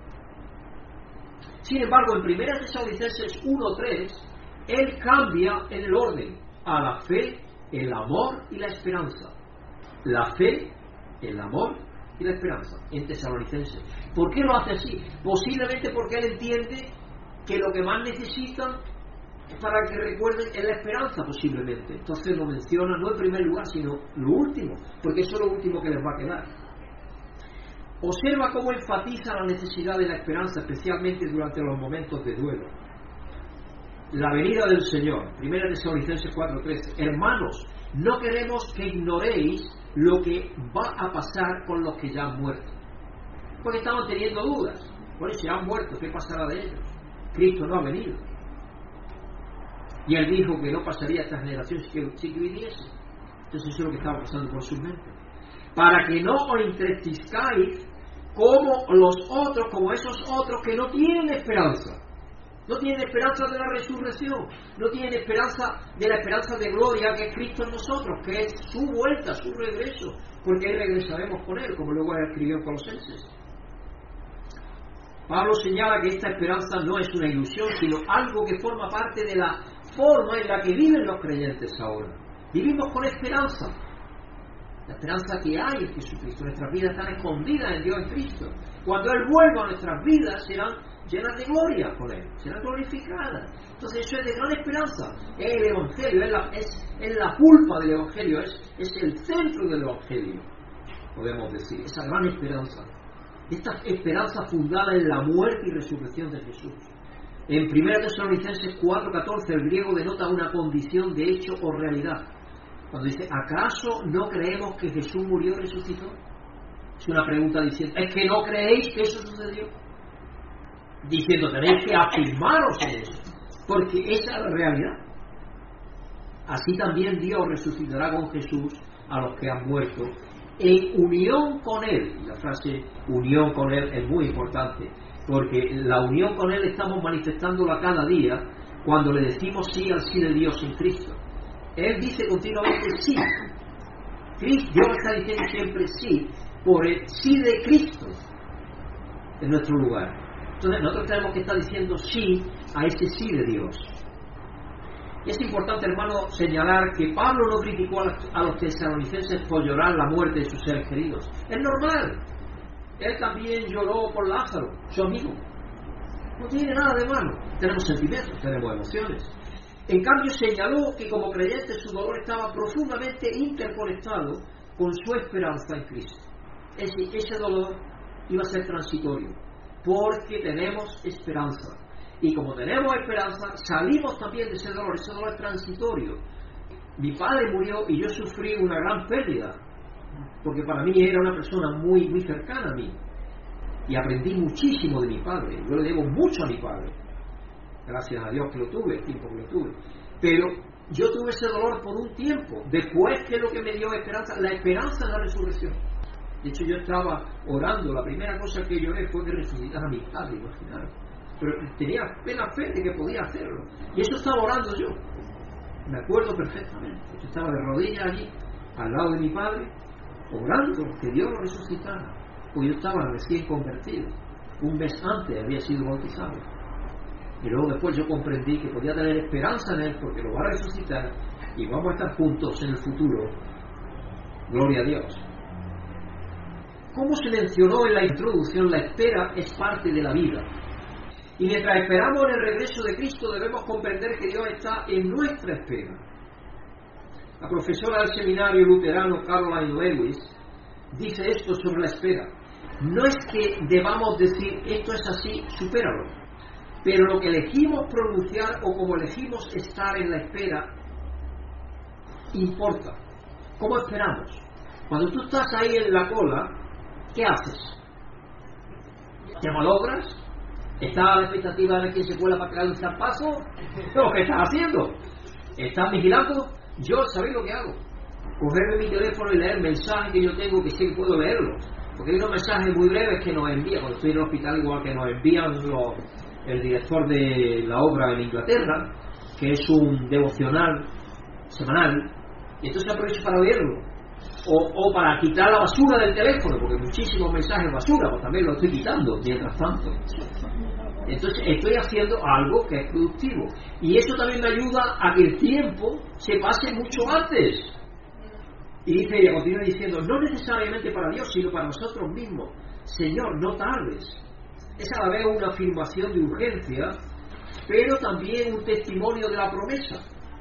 Sin embargo, en primera Tesalonicenses uno, tres, él cambia en el orden a la fe, el amor y la esperanza. La fe, el amor y la esperanza en Tesalonicenses. ¿Por qué lo hace así? Posiblemente porque él entiende que lo que más necesitan para que recuerden es la esperanza, posiblemente. Entonces lo menciona no en primer lugar, sino lo último, porque eso es lo último que les va a quedar. Observa cómo enfatiza la necesidad de la esperanza, especialmente durante los momentos de duelo. La venida del Señor, primera Tesalonicenses cuatro, trece. Hermanos, no queremos que ignoréis lo que va a pasar con los que ya han muerto, porque estaban teniendo dudas. Bueno, si han muerto, ¿qué pasará de ellos? Cristo no ha venido. Y él dijo que no pasaría esta generación si que, si que viniese. Entonces eso es lo que estaba pasando por su mente. Para que no os entristezcáis como los otros, como esos otros que no tienen esperanza. No tienen esperanza de la resurrección, no tienen esperanza de la esperanza de gloria que es Cristo en nosotros, que es su vuelta, su regreso, porque ahí regresaremos con él, como luego escribió en Colosenses. Pablo señala que esta esperanza no es una ilusión, sino algo que forma parte de la forma en la que viven los creyentes ahora. Vivimos con esperanza, la esperanza que hay en Jesucristo. Nuestras vidas están escondidas en Dios en Cristo. Cuando Él vuelva a nuestras vidas serán llenas de gloria con Él, serán glorificadas. Entonces eso es de gran esperanza. Es el Evangelio, es la, es, es la pulpa del Evangelio, es, es el centro del Evangelio, podemos decir, esa gran esperanza. Esta esperanza fundada en la muerte y resurrección de Jesús. En primera Tesalonicenses cuatro, catorce el griego denota una condición de hecho o realidad. Cuando dice, ¿acaso no creemos que Jesús murió y resucitó? Es una pregunta diciendo, ¿es que no creéis que eso sucedió? Diciendo, tenéis que afirmaros en eso, porque esa es la realidad. Así también Dios resucitará con Jesús a los que han muerto en unión con Él. Y la frase unión con Él es muy importante, porque la unión con Él estamos manifestándola cada día cuando le decimos sí al sí de Dios en Cristo. Él dice continuamente sí. Cristo, Dios está diciendo siempre sí por el sí de Cristo en nuestro lugar. Entonces nosotros tenemos que estar diciendo sí a ese sí de Dios. Y es importante, hermano, señalar que Pablo no criticó a los tesalonicenses por llorar la muerte de sus seres queridos. Es normal. Él también lloró por Lázaro, su amigo. No tiene nada de malo. Tenemos sentimientos, tenemos emociones. En cambio, señaló que como creyente su dolor estaba profundamente interconectado con su esperanza en Cristo. Ese, ese dolor iba a ser transitorio, porque tenemos esperanza. Y como tenemos esperanza, salimos también de ese dolor. Ese dolor es transitorio. Mi padre murió y yo sufrí una gran pérdida, porque para mí era una persona muy, muy cercana a mí. Y aprendí muchísimo de mi padre. Yo le debo mucho a mi padre. Gracias a Dios que lo tuve, el tiempo que lo tuve. Pero yo tuve ese dolor por un tiempo. Después, ¿qué es lo que me dio esperanza? La esperanza en la resurrección. De hecho, yo estaba orando, la primera cosa que lloré fue que resucitara a mi padre, imaginaros. Pero tenía plena fe de que podía hacerlo. Y eso estaba orando yo. Me acuerdo perfectamente. Yo estaba de rodillas allí, al lado de mi padre, orando que Dios lo resucitara. Porque yo estaba recién convertido. Un mes antes había sido bautizado. Y luego después yo comprendí que podía tener esperanza en Él porque lo va a resucitar y vamos a estar juntos en el futuro. Gloria a Dios. Como se mencionó en la introducción, la espera es parte de la vida. Y mientras esperamos en el regreso de Cristo, debemos comprender que Dios está en nuestra espera. La profesora del seminario luterano Caroline Lewis dice esto sobre la espera. No es que debamos decir, esto es así, supéralo. Pero lo que elegimos pronunciar o como elegimos estar en la espera, importa. ¿Cómo esperamos? Cuando tú estás ahí en la cola, ¿qué haces? ¿Te malogras? ¿Estás a la expectativa de que se cuela para crear un zarpazo? ¿Lo que estás haciendo? ¿Estás vigilando? Yo, ¿sabéis lo que hago? Cogerme mi teléfono y leer mensajes que yo tengo que sé que puedo leerlos. Porque hay unos mensajes muy breves que nos envían, cuando estoy en el hospital, igual que nos envían los, el director de la obra en Inglaterra, que es un devocional semanal, y entonces aprovecho para leerlo. O, o para quitar la basura del teléfono, porque muchísimos mensajes basura, pues también lo estoy quitando mientras tanto. Entonces estoy haciendo algo que es productivo. Y eso también me ayuda a que el tiempo se pase mucho antes. Y dice, ella continúa diciendo, no necesariamente para Dios, sino para nosotros mismos. Señor, no tardes. Es a la vez una afirmación de urgencia, pero también un testimonio de la promesa.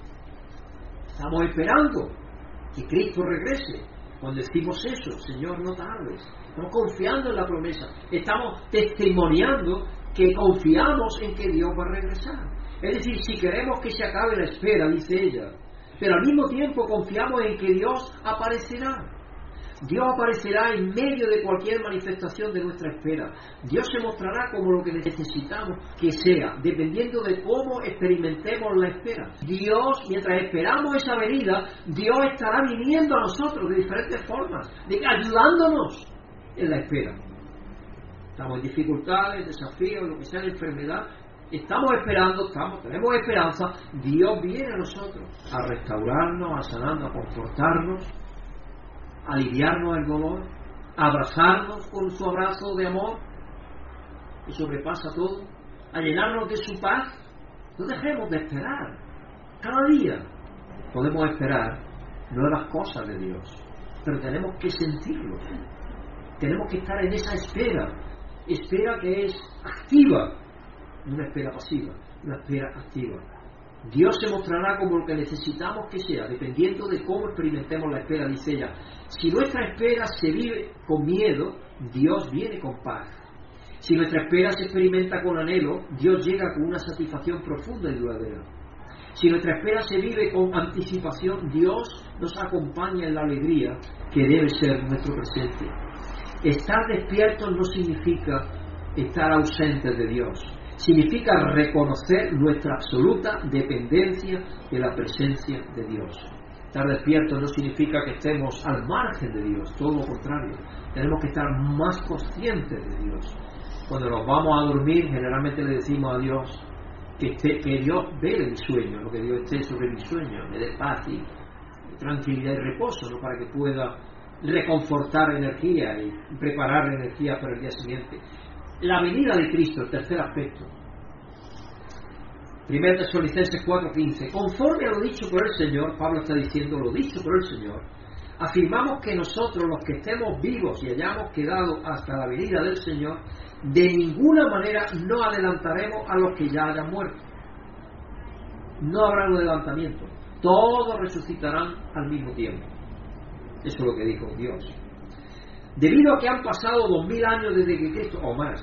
Estamos esperando que Cristo regrese. Cuando decimos eso, Señor, no tardes. Estamos confiando en la promesa. Estamos testimoniando que confiamos en que Dios va a regresar. Es decir, si queremos que se acabe la espera, dice ella, pero al mismo tiempo confiamos en que Dios aparecerá. Dios aparecerá en medio de cualquier manifestación de nuestra espera. Dios se mostrará como lo que necesitamos que sea, dependiendo de cómo experimentemos la espera. Dios, mientras esperamos esa venida, Dios estará viniendo a nosotros de diferentes formas, de, ayudándonos en la espera. Estamos en dificultades, desafíos, lo que sea, enfermedad. Estamos esperando, estamos, tenemos esperanza. Dios viene a nosotros a restaurarnos, a sanarnos, a confortarnos, a aliviarnos el dolor, a abrazarnos con su abrazo de amor que sobrepasa todo, a llenarnos de su paz. No dejemos de esperar. Cada día podemos esperar nuevas cosas de Dios, pero tenemos que sentirlo. Tenemos que estar en esa espera, espera que es activa, no una espera pasiva, una espera activa. Dios se mostrará como lo que necesitamos que sea, dependiendo de cómo experimentemos la espera, dice ella. Si nuestra espera se vive con miedo, Dios viene con paz. Si nuestra espera se experimenta con anhelo, Dios llega con una satisfacción profunda y duradera. Si nuestra espera se vive con anticipación, Dios nos acompaña en la alegría que debe ser nuestro presente. Estar despiertos no significa estar ausentes de Dios. Significa reconocer nuestra absoluta dependencia de la presencia de Dios. Estar despiertos no significa que estemos al margen de Dios, todo lo contrario. Tenemos que estar más conscientes de Dios. Cuando nos vamos a dormir, generalmente le decimos a Dios que, esté, que Dios vele mi sueño, lo que Dios esté sobre mi sueño, me dé paz y tranquilidad y reposo, ¿no? Para que pueda reconfortar energía y preparar energía para el día siguiente. La venida de Cristo, el tercer aspecto. primera Tesalonicenses cuatro quince. Conforme a lo dicho por el Señor, Pablo está diciendo lo dicho por el Señor, afirmamos que nosotros, los que estemos vivos y hayamos quedado hasta la venida del Señor, de ninguna manera no adelantaremos a los que ya hayan muerto. No habrá un adelantamiento. Todos resucitarán al mismo tiempo. Eso es lo que dijo Dios. Debido a que han pasado dos mil años desde que Cristo, o más,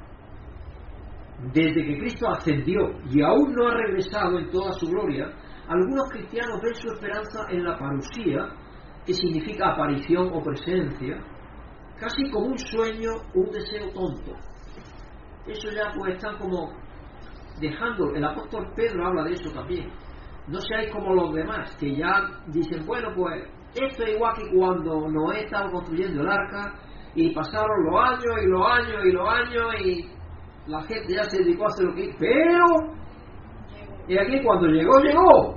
desde que Cristo ascendió y aún no ha regresado en toda su gloria, algunos cristianos ven su esperanza en la parusía, que significa aparición o presencia, casi como un sueño o un deseo tonto. Eso ya pues están como dejando, el apóstol Pedro habla de eso también. No seáis como los demás, que ya dicen, bueno pues, esto es igual que cuando Noé estaba construyendo el arca, y pasaron los años y los años y los años y la gente ya se dedicó a hacer lo que... Pero, y aquí cuando llegó, llegó.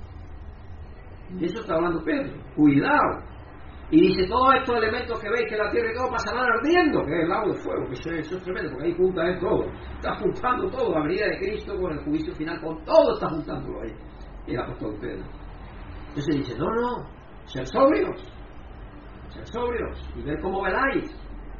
De eso está hablando Pedro. Cuidado. Y dice, todos estos elementos que veis que la tierra y todo pasarán ardiendo, que es el lago de fuego, que eso, eso es tremendo, porque ahí junta es todo. Está juntando todo, la venida de Cristo con el juicio final, con todo está juntándolo ahí. El apóstol Pedro. Entonces dice, no, no, ser sobrios, ser sobrios, y ver cómo veláis.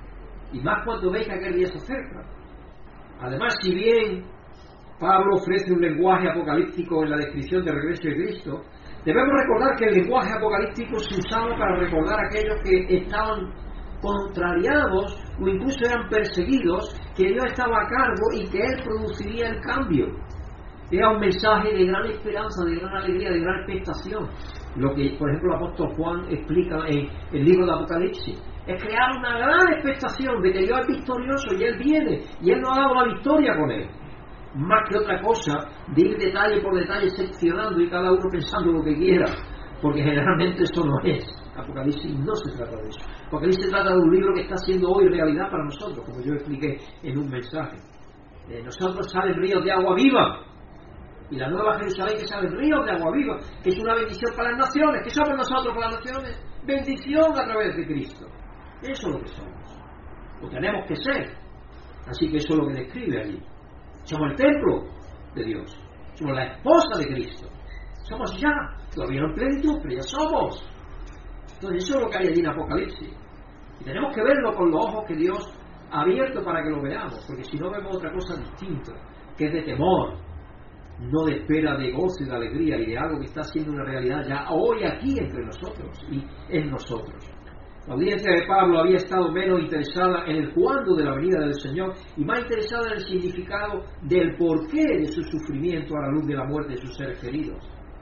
Y más cuando veis que aquel día se acerca. Además, si bien Pablo ofrece un lenguaje apocalíptico en la descripción del regreso de Cristo, debemos recordar que el lenguaje apocalíptico se usaba para recordar a aquellos que estaban contrariados o incluso eran perseguidos, que Dios estaba a cargo y que Él produciría el cambio. Era un mensaje de gran esperanza, de gran alegría, de gran expectación. Lo que, por ejemplo, el apóstol Juan explica en el libro de Apocalipsis. Es crear una gran expectación de que Dios es victorioso y Él viene y Él nos ha dado la victoria con Él. Más que otra cosa, de ir detalle por detalle seccionando y cada uno pensando lo que quiera, porque generalmente eso no es. Apocalipsis no se trata de eso. Apocalipsis se trata de un libro que está siendo hoy realidad para nosotros, como yo expliqué en un mensaje. De nosotros salen ríos de agua viva, y la nueva Jerusalén que salen ríos de agua viva, que es una bendición para las naciones. ¿Qué somos nosotros para las naciones? Bendición a través de Cristo. Eso es lo que somos, o tenemos que ser. Así que eso es lo que describe allí. Somos el templo de Dios, somos la esposa de Cristo, somos ya, todavía no en plenitud, pero ya somos. Entonces eso es lo que hay allí en Apocalipsis, y tenemos que verlo con los ojos que Dios ha abierto para que lo veamos, porque si no vemos otra cosa distinta, que es de temor, no de espera, de gozo y de alegría, y de algo que está siendo una realidad ya hoy aquí entre nosotros y en nosotros. La audiencia de Pablo había estado menos interesada en el cuándo de la venida del Señor y más interesada en el significado del porqué de su sufrimiento a la luz de la muerte de sus seres queridos.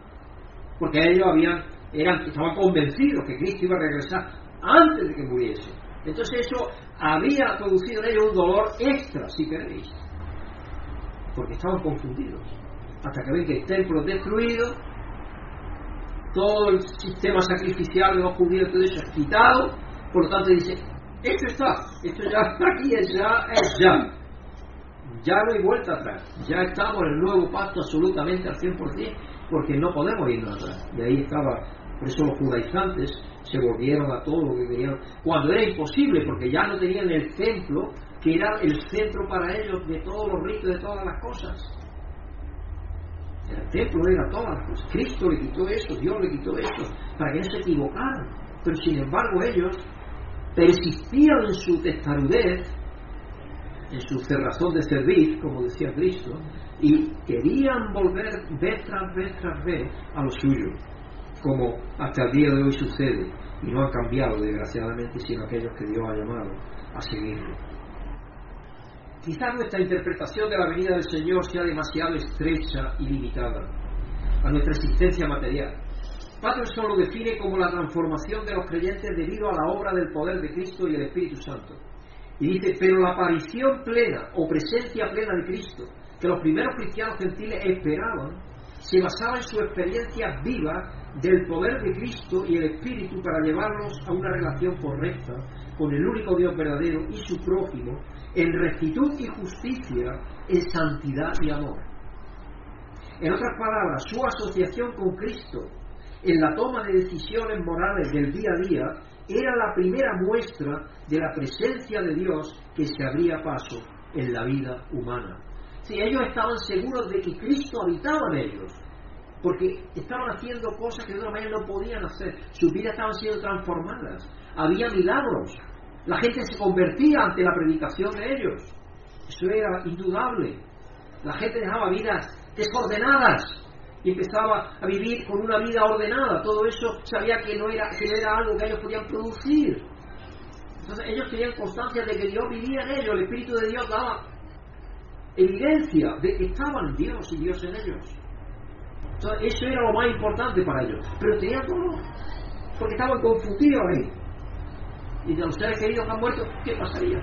Porque ellos habían, eran, estaban convencidos que Cristo iba a regresar antes de que muriese. Entonces eso había producido en ellos un dolor extra, si queréis, porque estaban confundidos. Hasta que ven que el templo es destruido, todo el sistema sacrificial de los judíos, todo eso es quitado, por lo tanto dice, esto está, esto ya aquí es ya, es ya, ya no hay vuelta atrás, ya estamos en el nuevo pacto absolutamente al cien por ciento, porque no podemos irnos atrás. Y ahí estaba, por eso los judaizantes se volvieron a todo lo que querían, cuando era imposible, porque ya no tenían el templo, que era el centro para ellos de todos los ritos, de todas las cosas. El templo era todas las cosas. Cristo le quitó eso, Dios le quitó eso, para que no se equivocaran. Pero sin embargo ellos persistían en su testarudez, en su cerrazón de servir, como decía Cristo, y querían volver vez tras vez tras vez a lo suyo, como hasta el día de hoy sucede, y no han cambiado desgraciadamente, sino aquellos que Dios ha llamado a seguirlo. Quizás nuestra interpretación de la venida del Señor sea demasiado estrecha y limitada a nuestra existencia material. Patterson lo define como la transformación de los creyentes debido a la obra del poder de Cristo y el Espíritu Santo. Y dice, pero la aparición plena o presencia plena de Cristo que los primeros cristianos gentiles esperaban se basaba en su experiencia viva del poder de Cristo y el Espíritu para llevarlos a una relación correcta con el único Dios verdadero y su prójimo, en rectitud y justicia, en santidad y amor. En otras palabras, su asociación con Cristo en la toma de decisiones morales del día a día era la primera muestra de la presencia de Dios que se abría paso en la vida humana. Sí, ellos estaban seguros de que Cristo habitaba en ellos, porque estaban haciendo cosas que de otra manera no podían hacer. Sus vidas estaban siendo transformadas, había milagros, la gente se convertía ante la predicación de ellos, eso era indudable. La gente dejaba vidas desordenadas y empezaba a vivir con una vida ordenada. Todo eso sabía que no era, que no era algo que ellos podían producir. Entonces ellos tenían constancia de que Dios vivía en ellos, el Espíritu de Dios daba evidencia de que estaban en Dios y Dios en ellos. Entonces eso era lo más importante para ellos, pero tenían dolor porque estaban confundidos ahí. Y de los seres queridos que han muerto, ¿qué pasaría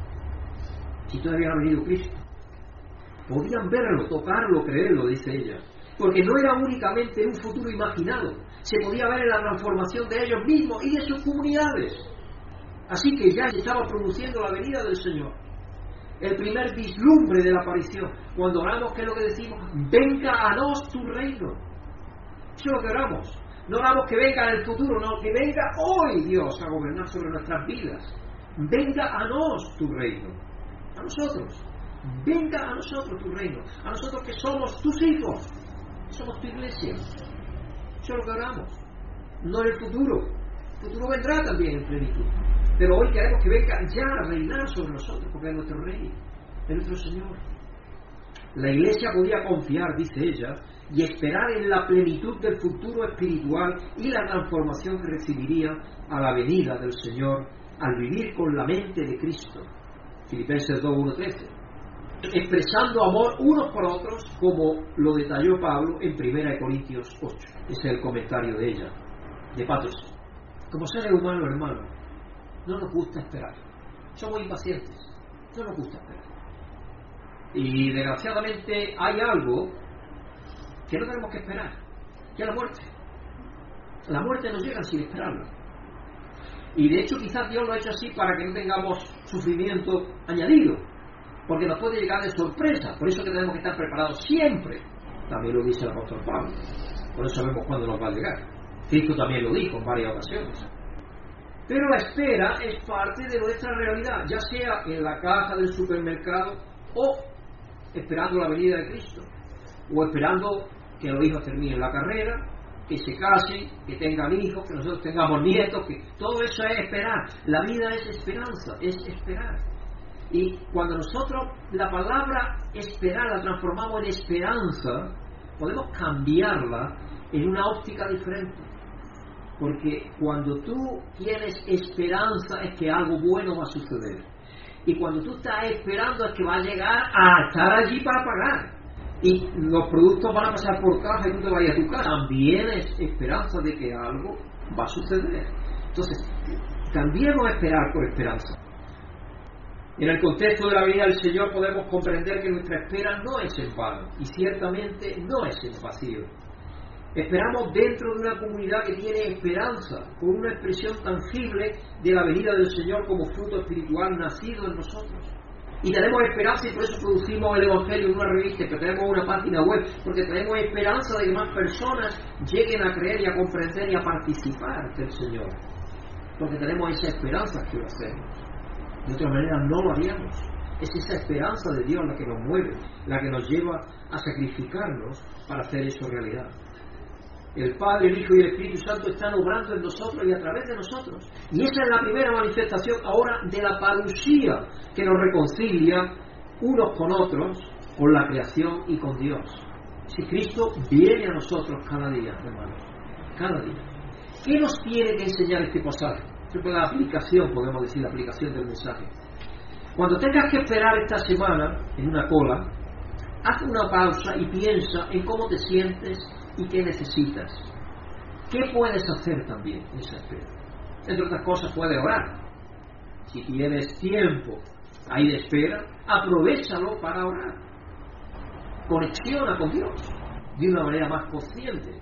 si todavía no ha venido Cristo? Podían verlo, tocarlo, creerlo, dice ella, porque no era únicamente un futuro imaginado, se podía ver en la transformación de ellos mismos y de sus comunidades. Así que ya se estaba produciendo la venida del Señor. El primer vislumbre de la aparición. Cuando oramos, ¿qué es lo que decimos? Venga a nos tu reino. Eso es lo que oramos. No oramos que venga en el futuro, no, que venga hoy Dios a gobernar sobre nuestras vidas. Venga a nos tu reino. A nosotros. Venga a nosotros tu reino. A nosotros que somos tus hijos. Somos tu iglesia. Eso es lo que oramos. No en el futuro. El futuro vendrá también en plenitud. Pero hoy queremos que venga ya a reinar sobre nosotros, porque es nuestro Rey, es nuestro Señor. La iglesia podía confiar, dice ella, y esperar en la plenitud del futuro espiritual y la transformación que recibiría a la venida del Señor al vivir con la mente de Cristo. Filipenses dos, uno, trece. Expresando amor unos por otros, como lo detalló Pablo en primera Corintios ocho. Ese es el comentario de ella, de Patros. Como seres humanos, hermanos, no nos gusta esperar. Somos impacientes. No nos gusta esperar. Y desgraciadamente hay algo que no tenemos que esperar, que es la muerte. La muerte nos llega sin esperarla. Y de hecho quizás Dios lo ha hecho así para que no tengamos sufrimiento añadido, porque nos puede llegar de sorpresa. Por eso que tenemos que estar preparados siempre. También lo dice el apóstol Pablo. Por eso sabemos cuándo nos va a llegar. Cristo también lo dijo en varias ocasiones. Pero la espera es parte de nuestra realidad, ya sea en la caja del supermercado o esperando la venida de Cristo, o esperando que los hijos terminen la carrera, que se casen, que tengan hijos, que nosotros tengamos nietos, que todo eso es esperar. La vida es esperanza, es esperar. Y cuando nosotros la palabra esperar la transformamos en esperanza, podemos cambiarla en una óptica diferente. Porque cuando tú tienes esperanza es que algo bueno va a suceder. Y cuando tú estás esperando es que va a llegar a estar allí para pagar. Y los productos van a pasar por caja y tú te vas a ir a tu casa. También es esperanza de que algo va a suceder. Entonces, cambiemos esperar por esperanza. En el contexto de la venida del Señor podemos comprender que nuestra espera no es en vano. Y ciertamente no es en vacío. Esperamos dentro de una comunidad que tiene esperanza, con una expresión tangible de la venida del Señor como fruto espiritual nacido en nosotros. Y tenemos esperanza y por eso producimos el Evangelio en una revista, que tenemos una página web, porque tenemos esperanza de que más personas lleguen a creer y a comprender y a participar del Señor. Porque tenemos esa esperanza que lo hacemos. De otra manera no lo haríamos. Es esa esperanza de Dios la que nos mueve, la que nos lleva a sacrificarnos para hacer eso realidad. El Padre, el Hijo y el Espíritu Santo están obrando en nosotros y a través de nosotros. Y esa es la primera manifestación ahora de la parusía que nos reconcilia unos con otros, con la creación y con Dios. Si Cristo viene a nosotros cada día, hermanos, cada día. ¿Qué nos tiene que enseñar este pasaje? Siempre la aplicación, podemos decir, la aplicación del mensaje. Cuando tengas que esperar esta semana en una cola, haz una pausa y piensa en cómo te sientes y qué necesitas. ¿Qué puedes hacer también en esa espera? Entre otras cosas, puedes orar. Si tienes tiempo ahí de espera, aprovéchalo para orar. Conexiona con Dios de una manera más consciente.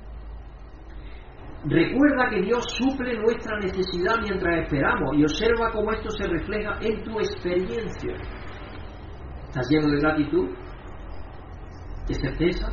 Recuerda que Dios suple nuestra necesidad mientras esperamos y observa cómo esto se refleja en tu experiencia. ¿Estás lleno de gratitud? ¿De certeza?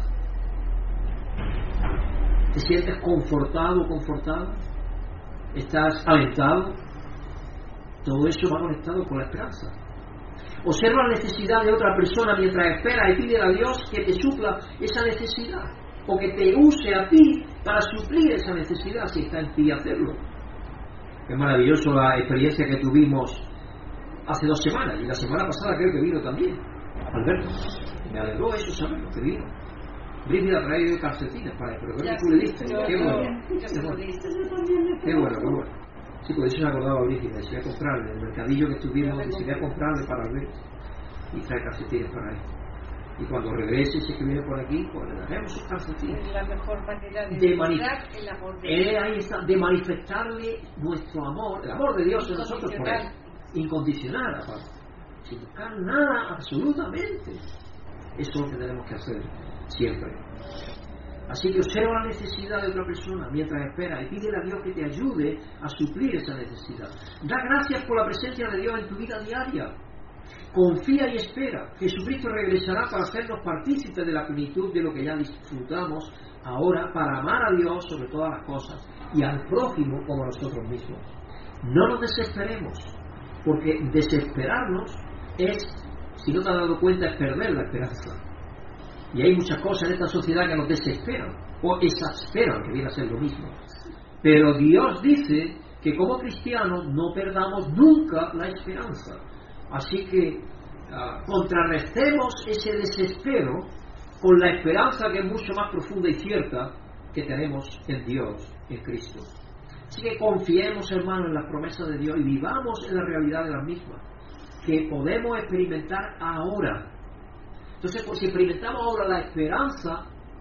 ¿Te sientes confortado o confortada? ¿Estás alentado? Todo eso va conectado con la esperanza. Observa la necesidad de otra persona mientras espera y pide a Dios que te supla esa necesidad o que te use a ti para suplir esa necesidad si está en ti hacerlo. Es maravilloso la experiencia que tuvimos hace dos semanas y la semana pasada creo que vino también Alberto. Me alegró eso saberlo, que vino. Brígida ha traído calcetines para él, pero creo que tú le diste. Qué bueno. Qué bueno, qué bueno. Sí, por eso me acordaba a Brígida, si voy a comprarle, en el mercadillo que estuvimos, si voy a comprarle para Alberto y trae calcetines para él. Y cuando regrese, si es que viene por aquí, pues le daremos sus calcetines. La mejor manera de, de demostrar manif- el amor de Dios. Eh, ahí está, de manifestarle nuestro amor, el amor de Dios en nosotros por él. Incondicional, aparte. Sin buscar nada, absolutamente. Eso es lo que tenemos que hacer siempre. Así que observa la necesidad de otra persona mientras espera y pídele a Dios que te ayude a suplir esa necesidad. Da gracias por la presencia de Dios en tu vida diaria. Confía y espera. Jesucristo regresará para hacernos partícipes de la plenitud de lo que ya disfrutamos ahora, para amar a Dios sobre todas las cosas y al prójimo como a nosotros mismos. No nos desesperemos, porque desesperarnos es, si no te has dado cuenta, es perder la esperanza. Y hay muchas cosas en esta sociedad que nos desesperan o exasperan, que viene a ser lo mismo. Pero Dios dice que como cristianos no perdamos nunca la esperanza. Así que uh, contrarrestemos ese desespero con la esperanza que es mucho más profunda y cierta que tenemos en Dios, en Cristo. Así que confiemos, hermanos, en las promesas de Dios y vivamos en la realidad de las mismas, que podemos experimentar ahora. Entonces, pues, si experimentamos ahora la esperanza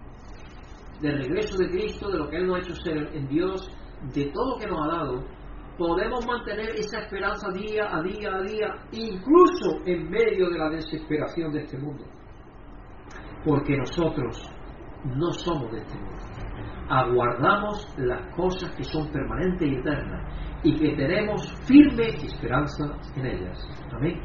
del regreso de Cristo, de lo que Él nos ha hecho ser en Dios, de todo lo que nos ha dado, podemos mantener esa esperanza día a día a día, incluso en medio de la desesperación de este mundo. Porque nosotros no somos de este mundo. Aguardamos las cosas que son permanentes y eternas y que tenemos firme esperanza en ellas. Amén.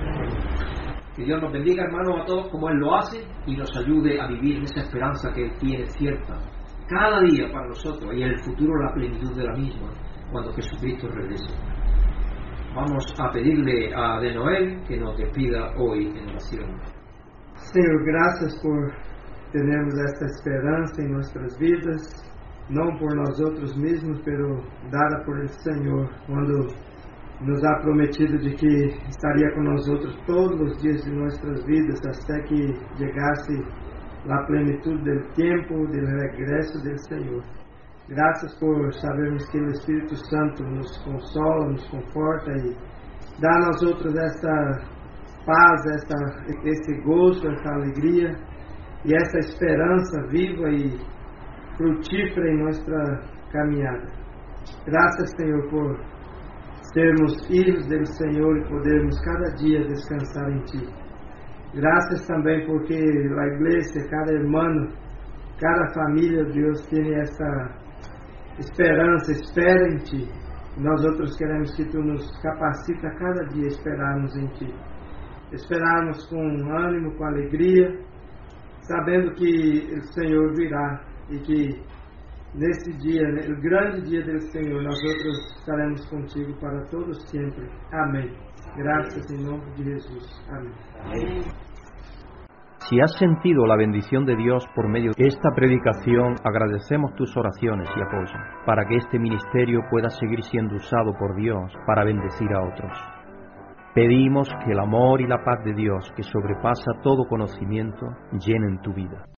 Que Dios nos bendiga, hermanos, a todos como Él lo hace y nos ayude a vivir esa esperanza que Él tiene cierta cada día para nosotros y en el futuro la plenitud de la misma cuando Jesucristo regrese. Vamos a pedirle a De Noel que nos despida hoy en oración. Senhor, graças por termos esta esperança em nossas vidas, não por nós outros mesmos, pero dada por el Senhor, quando nos ha prometido de que estaria com nós outros todos os dias de nossas vidas, até que chegasse a plenitude do tempo, do regresso do Senhor. Graças por sabermos que o Espírito Santo nos consola, nos conforta e dá a nós outros esta paz, esta, esse gozo, essa alegria e essa esperança viva e frutífera em nossa caminhada. Graças, Senhor, por sermos filhos do Senhor e podermos cada dia descansar em Ti. Graças também porque a igreja, cada irmão, cada família, Deus, tem essa esperança, espera em Ti. Nós outros queremos que Tu nos capacita cada dia a esperarmos em Ti. Esperarmos com ânimo, com alegria, sabendo que o Senhor virá e que nesse dia, no grande dia do Senhor, nós outros estaremos contigo para todos sempre. Amém. Graças em nome de Jesus. Amém. Amém. Si has sentido la bendición de Dios por medio de esta predicación, agradecemos tus oraciones y apoyo para que este ministerio pueda seguir siendo usado por Dios para bendecir a otros. Pedimos que el amor y la paz de Dios, que sobrepasa todo conocimiento, llenen tu vida.